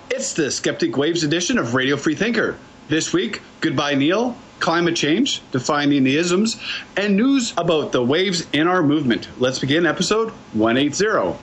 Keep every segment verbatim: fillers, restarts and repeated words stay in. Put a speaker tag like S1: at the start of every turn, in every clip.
S1: It's the Skeptic Waves edition of Radio Free Thinker. This week, Goodbye Neil, climate change, defining the isms, and news about the waves in our movement. Let's begin episode one eighty.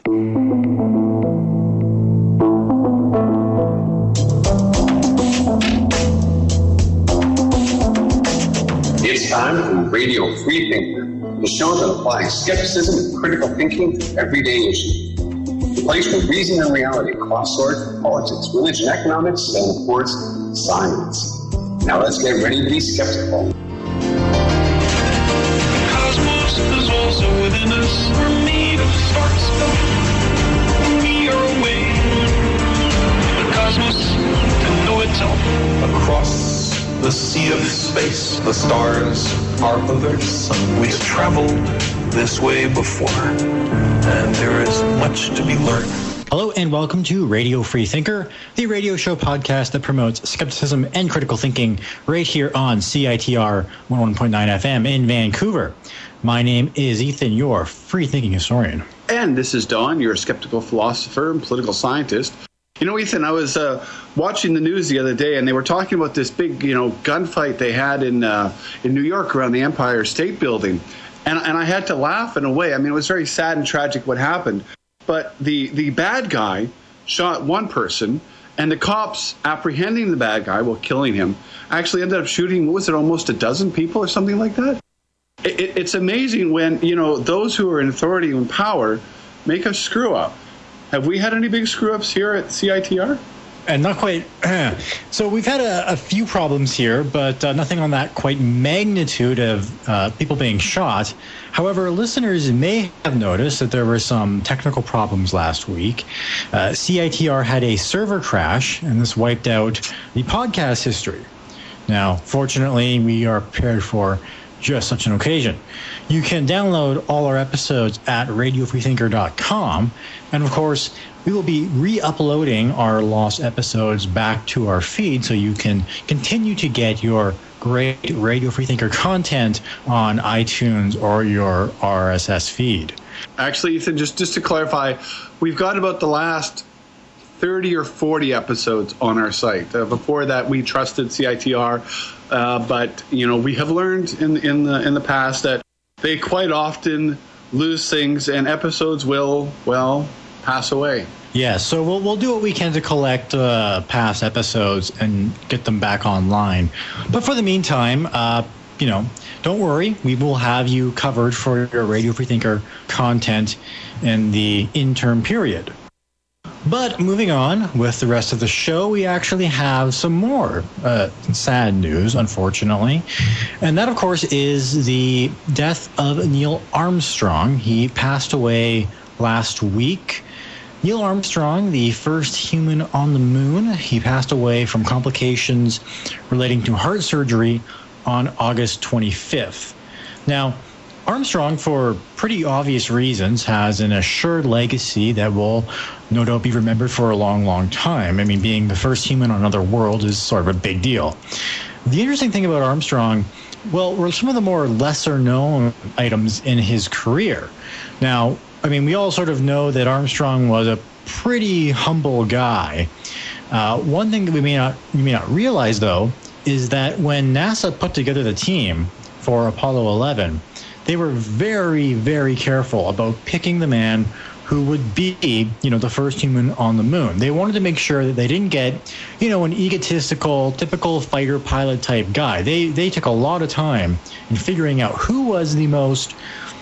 S2: It's time for Radio Free Thinker, the show that applies skepticism and critical thinking to everyday issues. The place where reason and reality cross swords politics, religion, economics, and of course, science. Now let's get ready to be skeptical.
S3: The cosmos is also within us. We're made of spark stuff. We are away. The cosmos to know itself.
S4: Across the sea of space, the stars are others. We have traveled this way before, and there is much to be learned.
S5: Hello and welcome to Radio Free Thinker, the radio show podcast that promotes skepticism and critical thinking right here on C I T R one oh one point nine F M in Vancouver. My name is Ethan, your free thinking historian.
S1: And this is Don, your skeptical philosopher and political scientist. You know, Ethan, I was uh, watching the news the other day, and they were talking about this big, you know, gunfight they had in uh, in New York around the Empire State Building. And, and I had to laugh in a way. I mean, it was very sad and tragic what happened. But the, the bad guy shot one person, and the cops apprehending the bad guy while killing him actually ended up shooting, what was it, almost a dozen people or something like that? It, it, it's amazing when, you know, those who are in authority and power make a screw up. Have we had any big screw ups here at C I T R?
S5: And not quite. So we've had a, a few problems here, but uh, nothing on that quite magnitude of uh, people being shot. However, listeners may have noticed that there were some technical problems last week. Uh, C I T R had a server crash, and this wiped out the podcast history. Now, fortunately, we are prepared for just such an occasion. You can download all our episodes at radio free thinker dot com, and of course, we will be re-uploading our lost episodes back to our feed so you can continue to get your great Radio Free Thinker content on iTunes or your R S S feed.
S1: Actually, Ethan, just, just to clarify, we've got about the last thirty or forty episodes on our site. Uh, before that, we trusted C I T R, uh, but you know we have learned in in the in the past that they quite often lose things, and episodes will well pass away.
S5: Yeah, so we'll we'll do what we can to collect uh, past episodes and get them back online. But for the meantime, uh, you know, don't worry, we will have you covered for your Radio Free Thinker content in the interim period. But moving on with the rest of the show, we actually have some more uh, sad news, unfortunately. And that, of course, is the death of Neil Armstrong. He passed away last week. Neil Armstrong, the first human on the moon, he passed away from complications relating to heart surgery on August twenty-fifth. Now, Armstrong, for pretty obvious reasons, has an assured legacy that will no doubt be remembered for a long, long time. I mean, being the first human on another world is sort of a big deal. The interesting thing about Armstrong, well, were some of the more lesser-known items in his career. Now, I mean, we all sort of know that Armstrong was a pretty humble guy. Uh, one thing that we may not we may not realize, though, is that when NASA put together the team for Apollo eleven, they were very, very careful about picking the man who would be, you know, the first human on the moon. They wanted to make sure that they didn't get, you know, an egotistical, typical fighter pilot type guy. They they took a lot of time in figuring out who was the most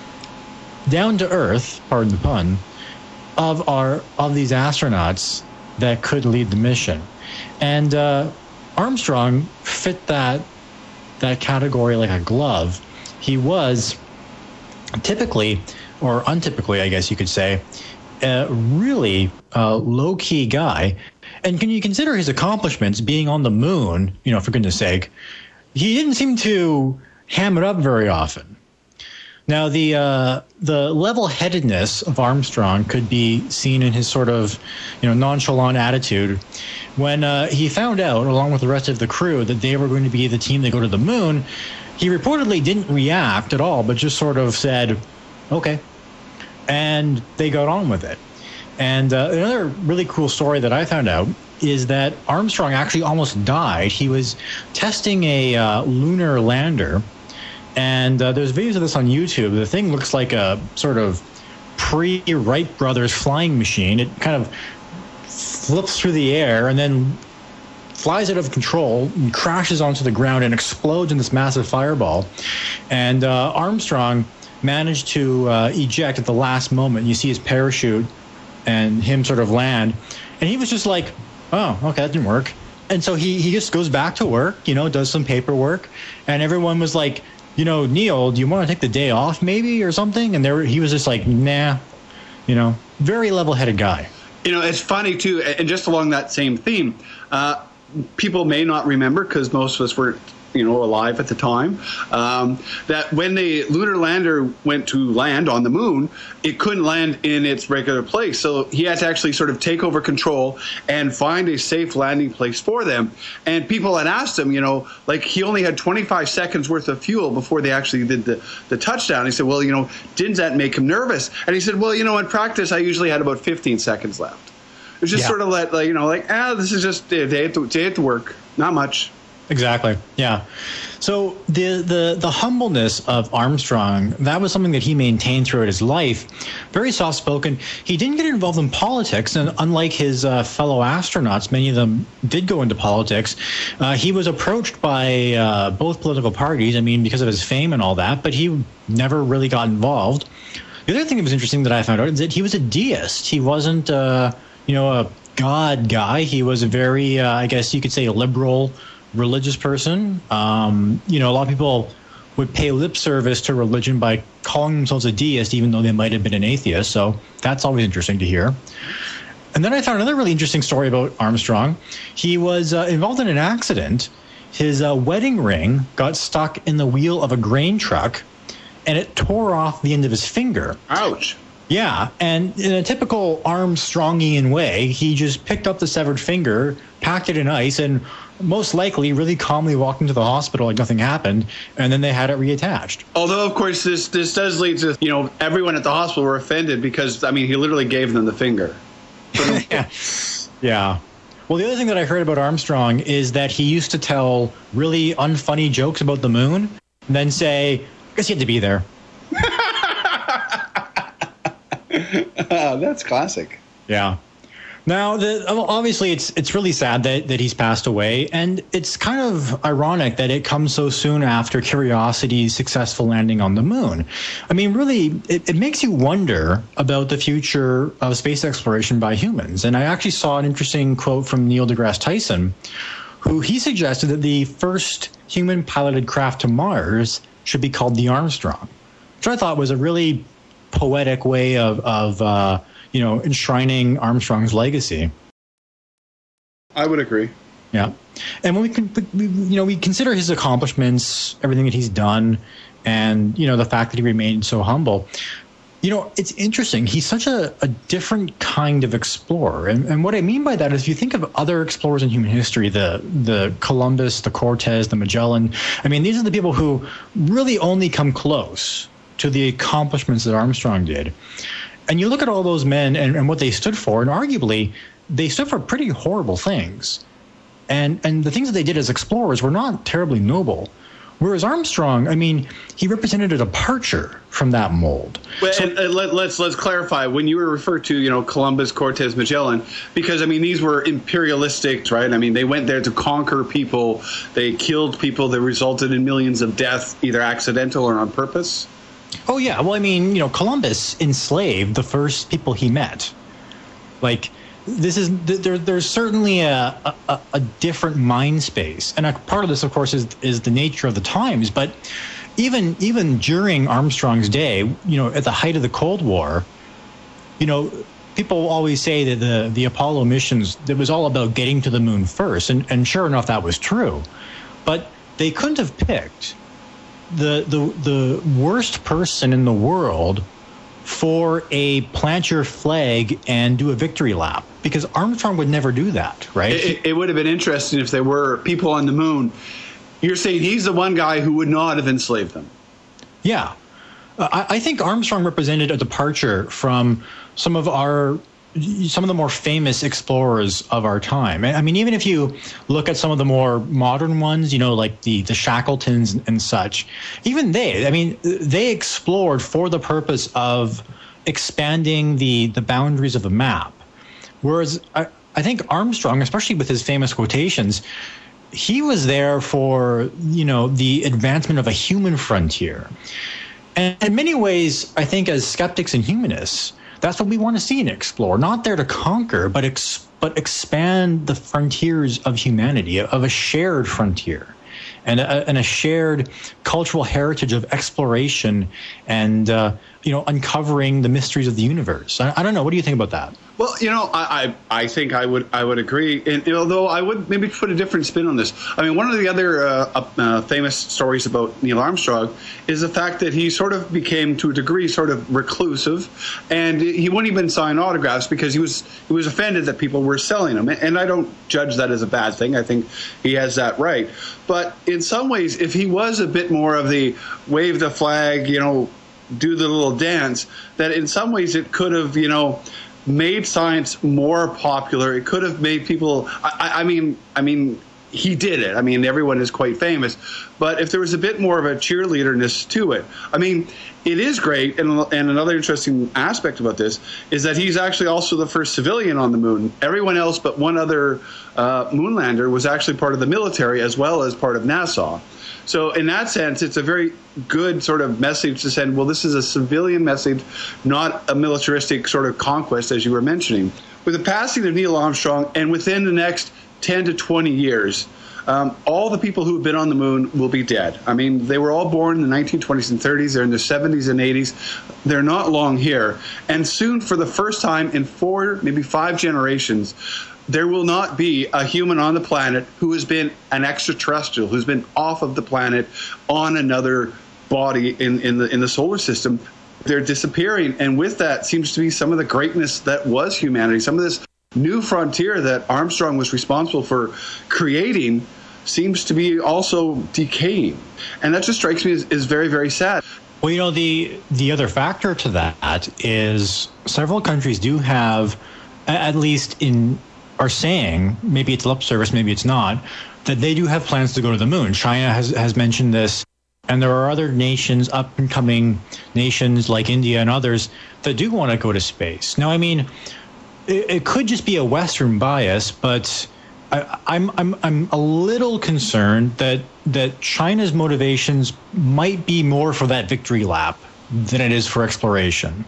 S5: down to earth, pardon the pun, of our of these astronauts that could lead the mission. And uh, Armstrong fit that that category like a glove. He was typically, or untypically, I guess you could say, a really uh, low-key guy. And can you consider his accomplishments being on the moon, you know, for goodness sake, he didn't seem to ham it up very often. Now, the uh, the level-headedness of Armstrong could be seen in his sort of, you know, nonchalant attitude when uh, he found out, along with the rest of the crew, that they were going to be the team that go to the moon. He reportedly didn't react at all, but just sort of said, "Okay," and they got on with it. And uh, another really cool story that I found out is that Armstrong actually almost died. He was testing a uh, lunar lander, and uh, there's videos of this on YouTube. The thing looks like a sort of pre-Wright brothers flying machine. It kind of flips through the air and then flies out of control and crashes onto the ground and explodes in this massive fireball. And uh, Armstrong managed to uh, eject at the last moment. You see his parachute and him sort of land. And he was just like, oh, okay, that didn't work. And so he, he just goes back to work, you know, does some paperwork. And everyone was like, you know, Neil, do you want to take the day off maybe or something? And there he was just like, nah, you know, very level-headed guy.
S1: You know, it's funny, too, and just along that same theme, uh, people may not remember, because most of us weren't, you know, alive at the time, um, that when the lunar lander went to land on the moon, it couldn't land in its regular place. So he had to actually sort of take over control and find a safe landing place for them. And people had asked him, you know, like he only had twenty-five seconds worth of fuel before they actually did the, the touchdown. He said, well, you know, didn't that make him nervous? And he said, well, you know, in practice, I usually had about fifteen seconds left. It was just yeah. sort of like, like, you know, like, ah, this is just a day at the, day at the work. Not much.
S5: Exactly. Yeah. So the, the the humbleness of Armstrong, that was something that he maintained throughout his life. Very soft-spoken. He didn't get involved in politics, and unlike his uh, fellow astronauts, many of them did go into politics. Uh, he was approached by uh, both political parties, I mean, because of his fame and all that, but he never really got involved. The other thing that was interesting that I found out is that he was a deist. He wasn't, uh, you know, a God guy. He was a very, uh, I guess you could say, liberal religious person. Um, you know, a lot of people would pay lip service to religion by calling themselves a deist, even though they might have been an atheist. So that's always interesting to hear. And then I found another really interesting story about Armstrong. He was uh, involved in an accident. His uh, wedding ring got stuck in the wheel of a grain truck, and it tore off the end of his finger.
S1: Ouch.
S5: Yeah, and in a typical Armstrongian way, he just picked up the severed finger, packed it in ice, and most likely really calmly walked into the hospital like nothing happened, and then they had it reattached.
S1: Although, of course, this this does lead to, you know, everyone at the hospital were offended because, I mean, he literally gave them the finger.
S5: yeah. yeah. Well, the other thing that I heard about Armstrong is that he used to tell really unfunny jokes about the moon, and then say, I guess you had to be there.
S1: uh, that's classic.
S5: Yeah. Now, the, obviously, it's it's really sad that, that he's passed away, and it's kind of ironic that it comes so soon after Curiosity's successful landing on the moon. I mean, really, it, it makes you wonder about the future of space exploration by humans. And I actually saw an interesting quote from Neil deGrasse Tyson, who he suggested that the first human-piloted craft to Mars should be called the Armstrong, which I thought was a really poetic way of, of uh, you know, enshrining Armstrong's legacy.
S1: I would agree.
S5: Yeah. And when we can, you know, we consider his accomplishments, everything that he's done, and, you know, the fact that he remained so humble, you know, it's interesting. He's such a, a different kind of explorer. And, and what I mean by that is if you think of other explorers in human history, the, the Columbus, the Cortez, the Magellan, I mean, these are the people who really only come close to the accomplishments that Armstrong did. And you look at all those men and, and what they stood for, and arguably they stood for pretty horrible things. And and the things that they did as explorers were not terribly noble. Whereas Armstrong, I mean, he represented a departure from that mold.
S1: Well,
S5: so,
S1: and, and let, let's let's clarify when you were referred to, you know, Columbus, Cortez, Magellan, because I mean these were imperialistic, right? I mean they went there to conquer people, they killed people that resulted in millions of deaths, either accidental or on purpose.
S5: Oh yeah, well I mean, you know, Columbus enslaved the first people he met. Like, this is there. There's certainly a, a a different mind space, and a part of this, of course, is is the nature of the times. But even even during Armstrong's day, you know, at the height of the Cold War, you know, people always say that the the Apollo missions, it was all about getting to the moon first, and and sure enough, that was true. But they couldn't have picked the the the worst person in the world for a plant your flag and do a victory lap, because Armstrong would never do that, right?
S1: It, it would have been interesting if there were people on the moon. You're saying he's the one guy who would not have enslaved them.
S5: Yeah. Uh, I, I think Armstrong represented a departure from some of our some of the more famous explorers of our time. I mean, even if you look at some of the more modern ones, you know, like the, the Shackletons and such, even they, I mean, they explored for the purpose of expanding the, the boundaries of a map. Whereas I, I think Armstrong, especially with his famous quotations, he was there for, you know, the advancement of a human frontier. And in many ways, I think as skeptics and humanists, that's what we want to see and explore. Not there to conquer, but ex- but expand the frontiers of humanity, of a shared frontier, and a, and a shared cultural heritage of exploration and uh, you know, uncovering the mysteries of the universe. I, I don't know. What do you think about that?
S1: Well, you know, I, I I think I would I would agree, and although I would maybe put a different spin on this. I mean, one of the other uh, uh, famous stories about Neil Armstrong is the fact that he sort of became, to a degree, sort of reclusive, and he wouldn't even sign autographs because he was he was offended that people were selling them. And I don't judge that as a bad thing. I think he has that right. But in some ways, if he was a bit more of the wave the flag, you know, do the little dance, that in some ways it could have, you know, made science more popular. It could have made people. I, I mean, I mean, he did it. I mean, everyone is quite famous. But if there was a bit more of a cheerleaderness to it, I mean, it is great. And, and another interesting aspect about this is that he's actually also the first civilian on the moon. Everyone else but one other uh, moonlander was actually part of the military as well as part of NASA. So in that sense, it's a very good sort of message to send. Well, this is a civilian message, not a militaristic sort of conquest, as you were mentioning. With the passing of Neil Armstrong, and within the next ten to twenty years, um, all the people who have been on the moon will be dead. I mean, they were all born in the nineteen twenties and thirties. They're in their seventies and eighties. They're not long here. And soon, for the first time in four, maybe five generations, there will not be a human on the planet who has been an extraterrestrial, who's been off of the planet on another body in, in the in the solar system. They're disappearing. And with that seems to be some of the greatness that was humanity. Some of this new frontier that Armstrong was responsible for creating seems to be also decaying. And that just strikes me as, as very, very sad.
S5: Well, you know, the the other factor to that is several countries do have, at least in are saying, maybe it's lip service, maybe it's not, that they do have plans to go to the moon. China has, has mentioned this, and there are other nations, up-and-coming nations like India and others, that do want to go to space. Now, I mean, it, it could just be a Western bias, but I, I'm I'm I'm a little concerned that that China's motivations might be more for that victory lap than it is for exploration.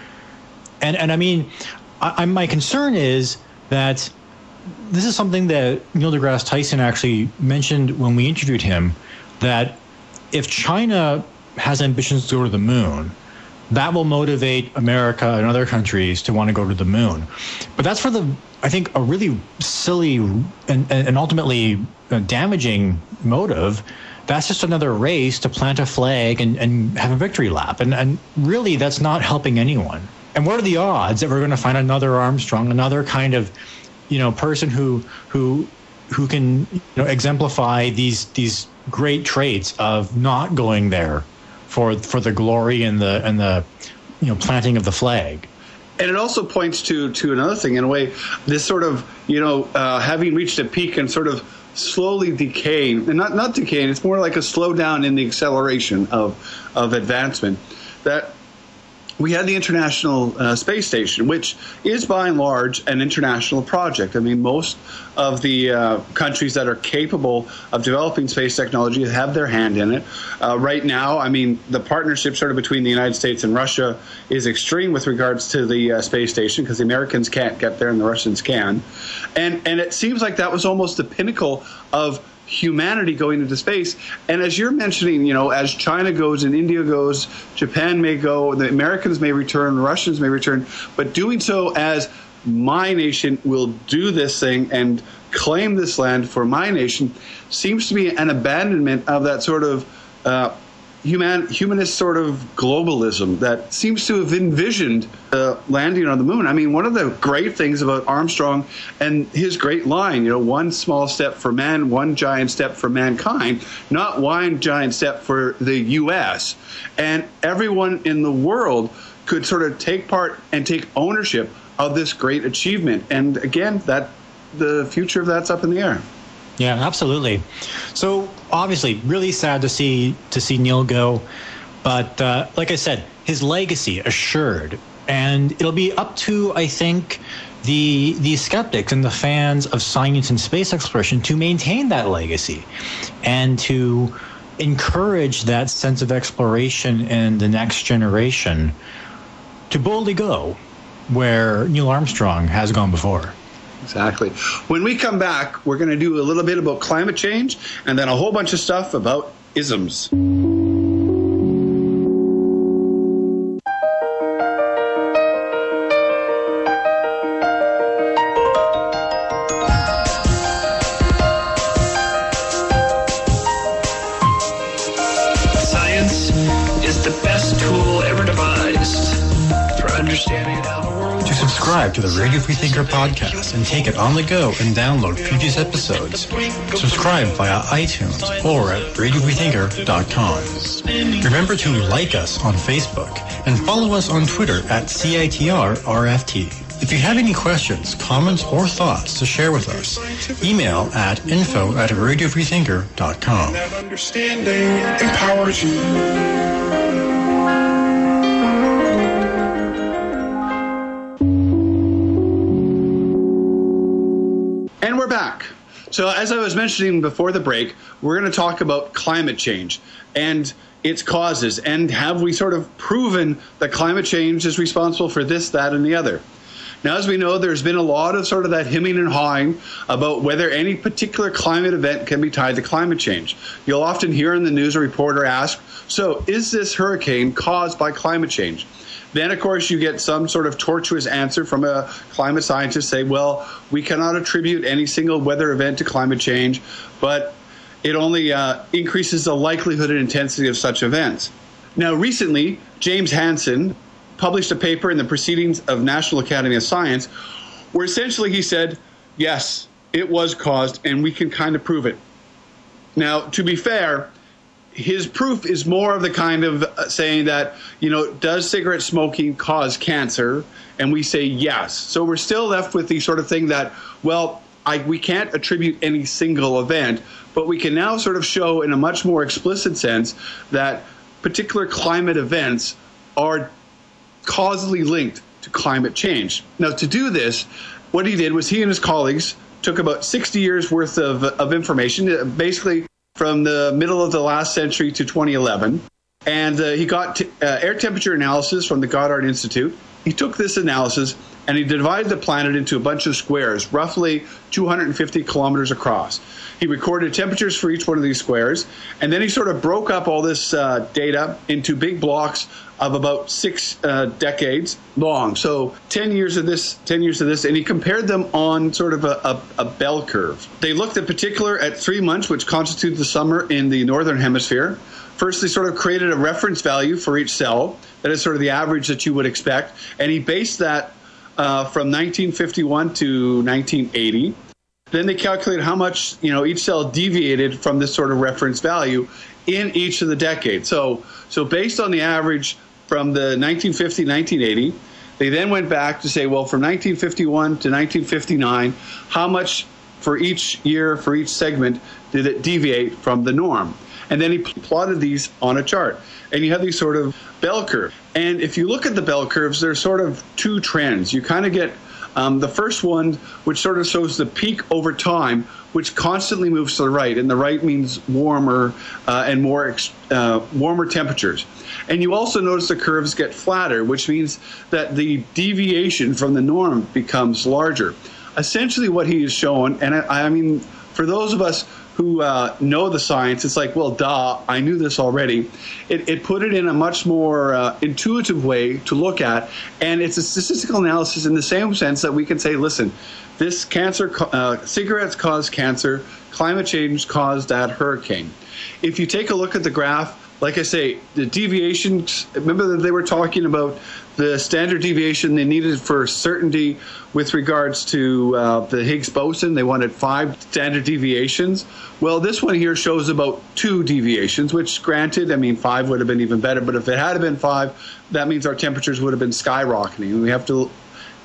S5: And and I mean, I, I'm, my concern is that this is something that Neil deGrasse Tyson actually mentioned when we interviewed him, that if China has ambitions to go to the moon, that will motivate America and other countries to want to go to the moon. But that's for the, I think, a really silly and, and ultimately damaging motive. That's just another race to plant a flag and, and have a victory lap. And, and really, that's not helping anyone. And what are the odds that we're going to find another Armstrong, another kind of, you know, person who who who can, you know, exemplify these these great traits of not going there for for the glory and the and the you know planting of the flag.
S1: And it also points to to another thing in a way, this sort of, you know, uh, having reached a peak and sort of slowly decaying, and not not decaying, it's more like a slowdown in the acceleration of of advancement. That we had the International uh, Space Station, which is by and large an international project. I mean, most of the uh, countries that are capable of developing space technology have their hand in it. Uh, right now, I mean, the partnership sort of between the United States and Russia is extreme with regards to the uh, space station, because the Americans can't get there and the Russians can. And, and it seems like that was almost the pinnacle of humanity going into space. And as you're mentioning, you know, as China goes and India goes, Japan may go, the Americans may return, the Russians may return, but doing so as my nation will do this thing and claim this land for my nation seems to be an abandonment of that sort of uh, human humanist sort of globalism that seems to have envisioned uh, landing on the moon. I mean, one of the great things about Armstrong and his great line, you know, one small step for man, one giant step for mankind, not one giant step for the U S. And everyone in the world could sort of take part and take ownership of this great achievement. And again, that the future of that's up in the air.
S5: Yeah, absolutely. So obviously, really sad to see to see Neil go, but uh, like I said, his legacy assured, and it'll be up to, I think, the the skeptics and the fans of science and space exploration to maintain that legacy, and to encourage that sense of exploration in the next generation to boldly go where Neil Armstrong has gone before.
S1: Exactly. When we come back, we're going to do a little bit about climate change and then a whole bunch of stuff about isms.
S3: Science is the best tool ever devised for understanding how the world.
S5: To subscribe to the Radio Freethinker podcast and take it on the go and download previous episodes, subscribe via iTunes or at radio freethinker dot com. Remember to like us on Facebook and follow us on Twitter at C I T R R F T. If you have any questions, comments, or thoughts to share with us, email at info at radio freethinker dot com.
S3: That understanding empowers you.
S1: And we're back. So as I was mentioning before the break, we're going to talk about climate change and its causes. And have we sort of proven that climate change is responsible for this, that, and the other? Now, as we know, there's been a lot of sort of that hemming and hawing about whether any particular climate event can be tied to climate change. You'll often hear in the news a reporter ask, so is this hurricane caused by climate change? Then, of course, you get some sort of tortuous answer from a climate scientist say, well, we cannot attribute any single weather event to climate change, but it only uh, increases the likelihood and intensity of such events. Now, recently, James Hansen published a paper in the Proceedings of National Academy of Science where essentially he said, yes, it was caused and we can kind of prove it. Now, to be fair, his proof is more of the kind of saying that, you know, does cigarette smoking cause cancer? And we say yes. So we're still left with the sort of thing that, well, I, we can't attribute any single event, but we can now sort of show in a much more explicit sense that particular climate events are causally linked to climate change. Now, to do this, what he did was he and his colleagues took about sixty years worth of, of information, basically from the middle of the last century to twenty eleven. And uh, he got t- uh, air temperature analysis from the Goddard Institute. He took this analysis and he divided the planet into a bunch of squares, roughly two hundred fifty kilometers across. He recorded temperatures for each one of these squares, and then he sort of broke up all this uh, data into big blocks of about six uh, decades long. So ten years of this, ten years of this, and he compared them on sort of a, a, a bell curve. They looked in particular at three months, which constitute the summer in the northern hemisphere. First, they sort of created a reference value for each cell. That is sort of the average that you would expect. And he based that uh, from nineteen fifty-one to nineteen eighty. Then they calculated how much, you know, each cell deviated from this sort of reference value in each of the decades. So, so based on the average from the nineteen fifty to nineteen eighty, they then went back to say, well, from nineteen fifty-one to nineteen fifty-nine, how much for each year, for each segment, did it deviate from the norm? And then he plotted these on a chart. And you have these sort of bell curve. And if you look at the bell curves, there's sort of two trends. You kind of get um, the first one, which sort of shows the peak over time, which constantly moves to the right. And the right means warmer uh, and more ex- uh, warmer temperatures. And you also notice the curves get flatter, which means that the deviation from the norm becomes larger. Essentially what he is showing, and I, I mean, for those of us who uh, know the science, it's like, well, duh, I knew this already. It, it put it in a much more uh, intuitive way to look at, and it's a statistical analysis in the same sense that we can say, listen, this cancer, uh, cigarettes cause cancer, climate change caused that hurricane. If you take a look at the graph, like I say, the deviations, remember that they were talking about the standard deviation they needed for certainty with regards to uh, the Higgs boson. They wanted five standard deviations. Well, this one here shows about two deviations, which granted, I mean, five would have been even better. But if it had been five, that means our temperatures would have been skyrocketing. And we have to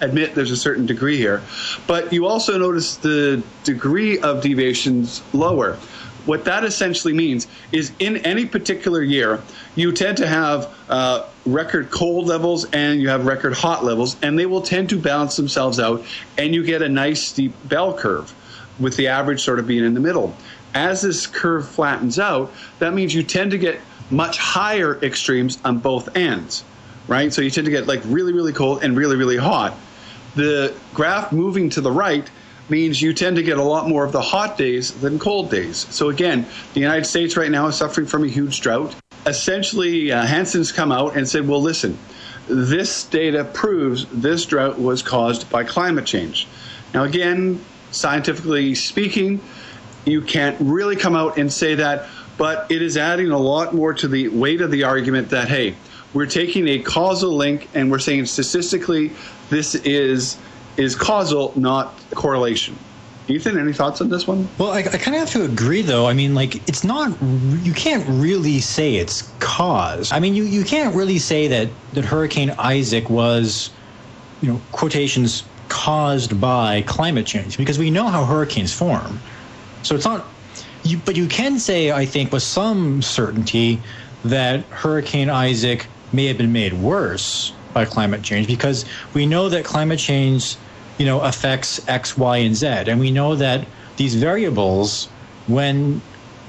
S1: admit there's a certain degree here. But you also notice the degree of deviations lower. What that essentially means is in any particular year, you tend to have uh, record cold levels and you have record hot levels, and they will tend to balance themselves out, and you get a nice steep bell curve with the average sort of being in the middle. As this curve flattens out, that means you tend to get much higher extremes on both ends, right? So you tend to get like really, really cold and really, really hot. The graph moving to the right means you tend to get a lot more of the hot days than cold days. So again, the United States right now is suffering from a huge drought. Essentially, uh, Hansen's come out and said, well, listen, this data proves this drought was caused by climate change. Now, again, scientifically speaking, you can't really come out and say that, but it is adding a lot more to the weight of the argument that, hey, we're taking a causal link and we're saying statistically this is is causal, not correlation. Ethan, any thoughts on this one?
S5: Well, I, I kind of have to agree, though. I mean, like, it's not, you can't really say it's cause. I mean, you, you can't really say that, that Hurricane Isaac was, you know, quotations, caused by climate change, because we know how hurricanes form. So it's not, you, but you can say, I think, with some certainty that Hurricane Isaac may have been made worse by climate change, because we know that climate change, you know, affects X, Y, and Z. And we know that these variables, when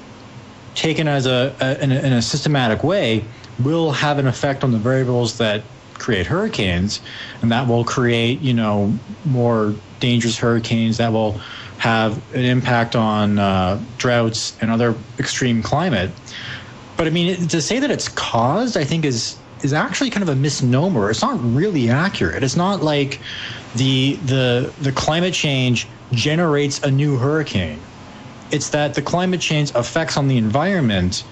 S5: taken as a, a, in, a in a systematic way, will have an effect on the variables that create hurricanes, and that will create, you know, more dangerous hurricanes that will have an impact on uh, droughts and other extreme climate. But I mean, to say that it's caused, I think is is actually kind of a misnomer. It's not really accurate. It's not like the the the climate change generates a new hurricane. It's that the climate change effects on the environment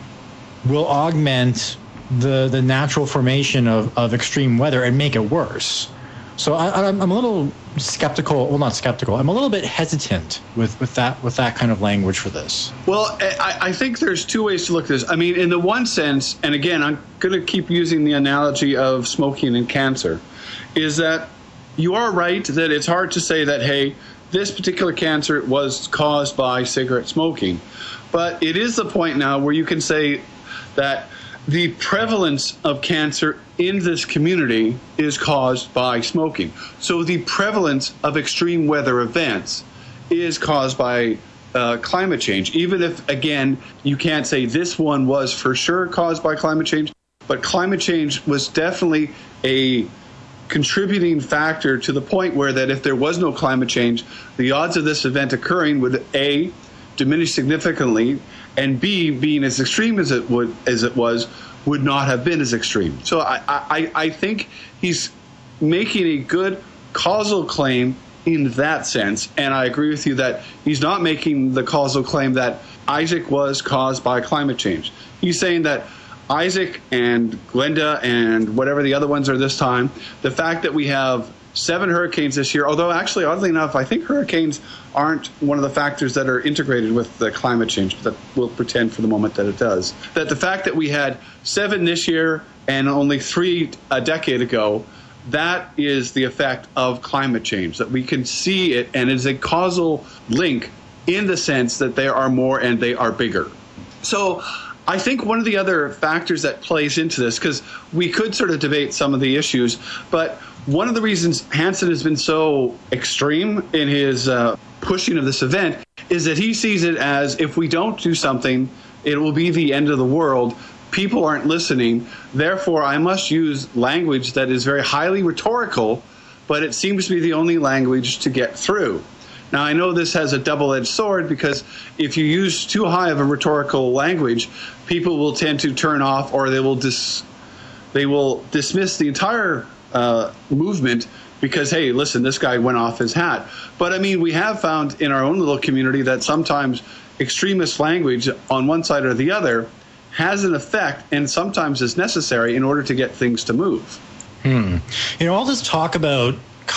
S5: will augment the the natural formation of, of extreme weather and make it worse. So I, I'm I'm a little skeptical. Well, not skeptical. I'm a little bit hesitant with, with that with that kind of language for this.
S1: Well, I, I think there's two ways to look at this. I mean, in the one sense, and again, I'm going to keep using the analogy of smoking and cancer, is that you are right that it's hard to say that, hey, this particular cancer was caused by cigarette smoking. But it is the point now where you can say that the prevalence of cancer in this community is caused by smoking. So the prevalence of extreme weather events is caused by uh, climate change. Even if, again, you can't say this one was for sure caused by climate change, but climate change was definitely a contributing factor to the point where that if there was no climate change, the odds of this event occurring would, A, diminish significantly, and B, being as extreme as it would as it was, would not have been as extreme. So I, I, I think he's making a good causal claim in that sense, and I agree with you that he's not making the causal claim that Isaac was caused by climate change. He's saying that Isaac and Glenda and whatever the other ones are this time, the fact that we have seven hurricanes this year, although actually, oddly enough, I think hurricanes aren't one of the factors that are integrated with the climate change, but we'll pretend for the moment that it does. That the fact that we had seven this year and only three a decade ago, that is the effect of climate change, that we can see it, and it is a causal link in the sense that there are more and they are bigger. So I think one of the other factors that plays into this, because we could sort of debate some of the issues, but one of the reasons Hansen has been so extreme in his uh, pushing of this event is that he sees it as, if we don't do something, it will be the end of the world. People aren't listening. Therefore, I must use language that is very highly rhetorical, but it seems to be the only language to get through. Now, I know this has a double-edged sword, because if you use too high of a rhetorical language, people will tend to turn off, or they will dis- they will dismiss the entire uh, movement because, hey, listen, this guy went off his hat. But, I mean, we have found in our own little community that sometimes extremist language on one side or the other has an effect and sometimes is necessary in order to get things to move.
S5: Hmm. You know, all this talk about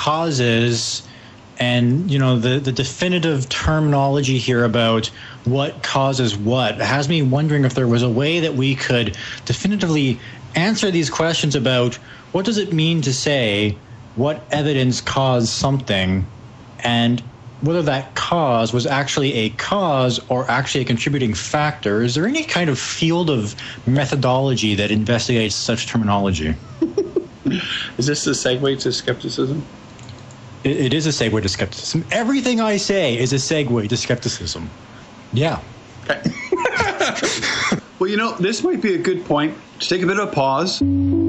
S5: causes and, you know, the, the definitive terminology here about what causes what has me wondering if there was a way that we could definitively answer these questions about what does it mean to say what evidence caused something and whether that cause was actually a cause or actually a contributing factor. Is there any kind of field of methodology that investigates such terminology?
S1: Is this the segue to skepticism?
S5: It, it is a segue to skepticism. Everything I say is a segue to skepticism. Yeah.
S1: Okay. Well, you know, this might be a good point to take a bit of a pause.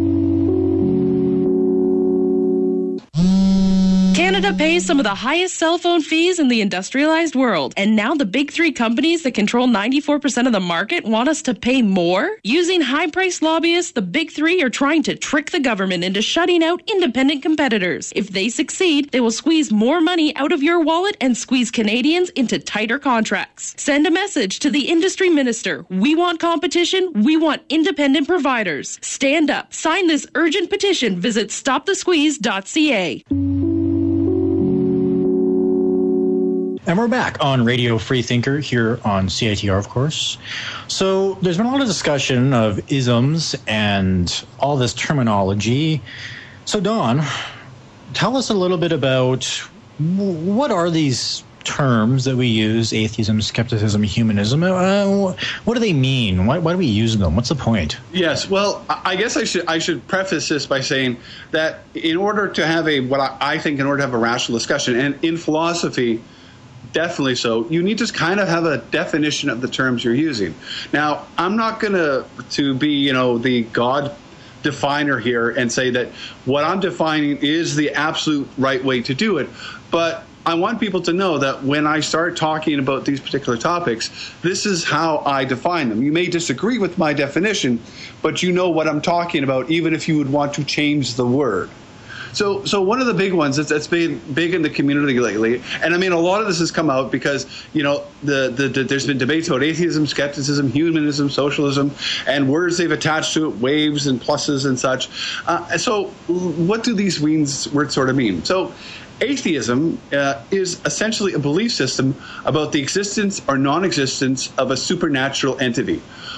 S6: Canada pays some of the highest cell phone fees in the industrialized world. And now the big three companies that control ninety-four percent of the market want us to pay more? Using high-priced lobbyists, the big three are trying to trick the government into shutting out independent competitors. If they succeed, they will squeeze more money out of your wallet and squeeze Canadians into tighter contracts. Send a message to the industry minister. We want competition. We want independent providers. Stand up. Sign this urgent petition. Visit stop the squeeze dot c a.
S5: And we're back on Radio Freethinker here on C I T R, of course. So there's been a lot of discussion of isms and all this terminology. So Don, tell us a little bit about what are these terms that we use, atheism, skepticism, humanism. Uh, what do they mean? Why, why do we use them? What's the point?
S1: Yes, well, I guess I should I should preface this by saying that in order to have a, what I, I think in order to have a rational discussion, and in philosophy, definitely so, you need to kind of have a definition of the terms you're using. Now, I'm not going to to be, you know, the God definer here and say that what I'm defining is the absolute right way to do it, but I want people to know that when I start talking about these particular topics, this is how I define them. You may disagree with my definition, but you know what I'm talking about, even if you would want to change the word. So, so one of the big ones that's, that's been big in the community lately, and I mean, a lot of this has come out because, you know, the, the, the there's been debates about atheism, skepticism, humanism, socialism, and words they've attached to it, waves and pluses and such. Uh, so what do these means, words sort of mean? So atheism uh, is essentially a belief system about the existence or non-existence of a supernatural entity.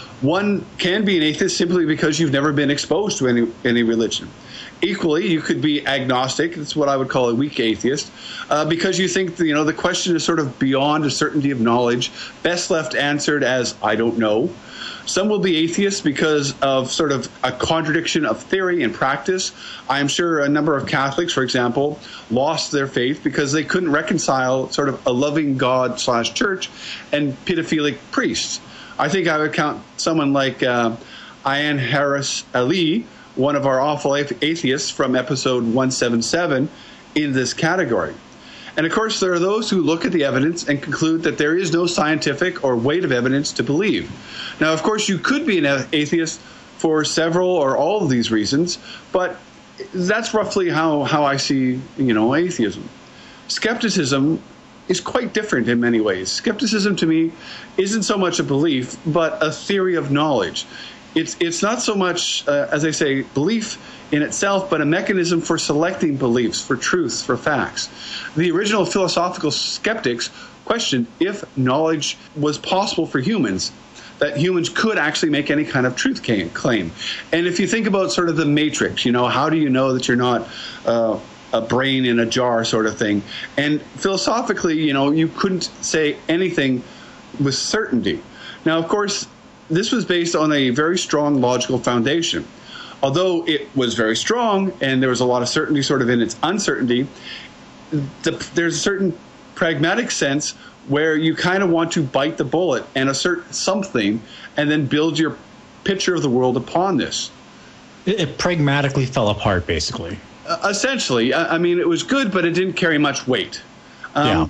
S1: One can be an atheist simply because you've never been exposed to any any religion. Equally, you could be agnostic. That's what I would call a weak atheist, uh, because you think the, you know the question is sort of beyond a certainty of knowledge, best left answered as I don't know. Some will be atheists because of sort of a contradiction of theory and practice. I'm sure a number of Catholics, for example, lost their faith because they couldn't reconcile sort of a loving God slash church and pedophilic priests. I think I would count someone like uh, Ayan Harris Ali, one of our awful atheists from episode one seventy-seven, in this category. And of course, there are those who look at the evidence and conclude that there is no scientific or weight of evidence to believe. Now, of course, you could be an atheist for several or all of these reasons, but that's roughly how, how I see, you know, atheism. Skepticism is quite different in many ways. Skepticism to me isn't so much a belief, but a theory of knowledge. It's it's not so much, uh, as I say, belief in itself, but a mechanism for selecting beliefs, for truths, for facts. The original philosophical skeptics questioned if knowledge was possible for humans, that humans could actually make any kind of truth claim. And if you think about sort of the matrix, you know, how do you know that you're not uh, a brain in a jar sort of thing? And philosophically, you know, you couldn't say anything with certainty. Now, of course, this was based on a very strong logical foundation. Although it was very strong and there was a lot of certainty sort of in its uncertainty, the, there's a certain pragmatic sense where you kind of want to bite the bullet and assert something and then build your picture of the world upon this.
S5: It, it pragmatically fell apart, basically.
S1: Uh, essentially. I, I mean, it was good, but it didn't carry much weight. Um,
S5: yeah.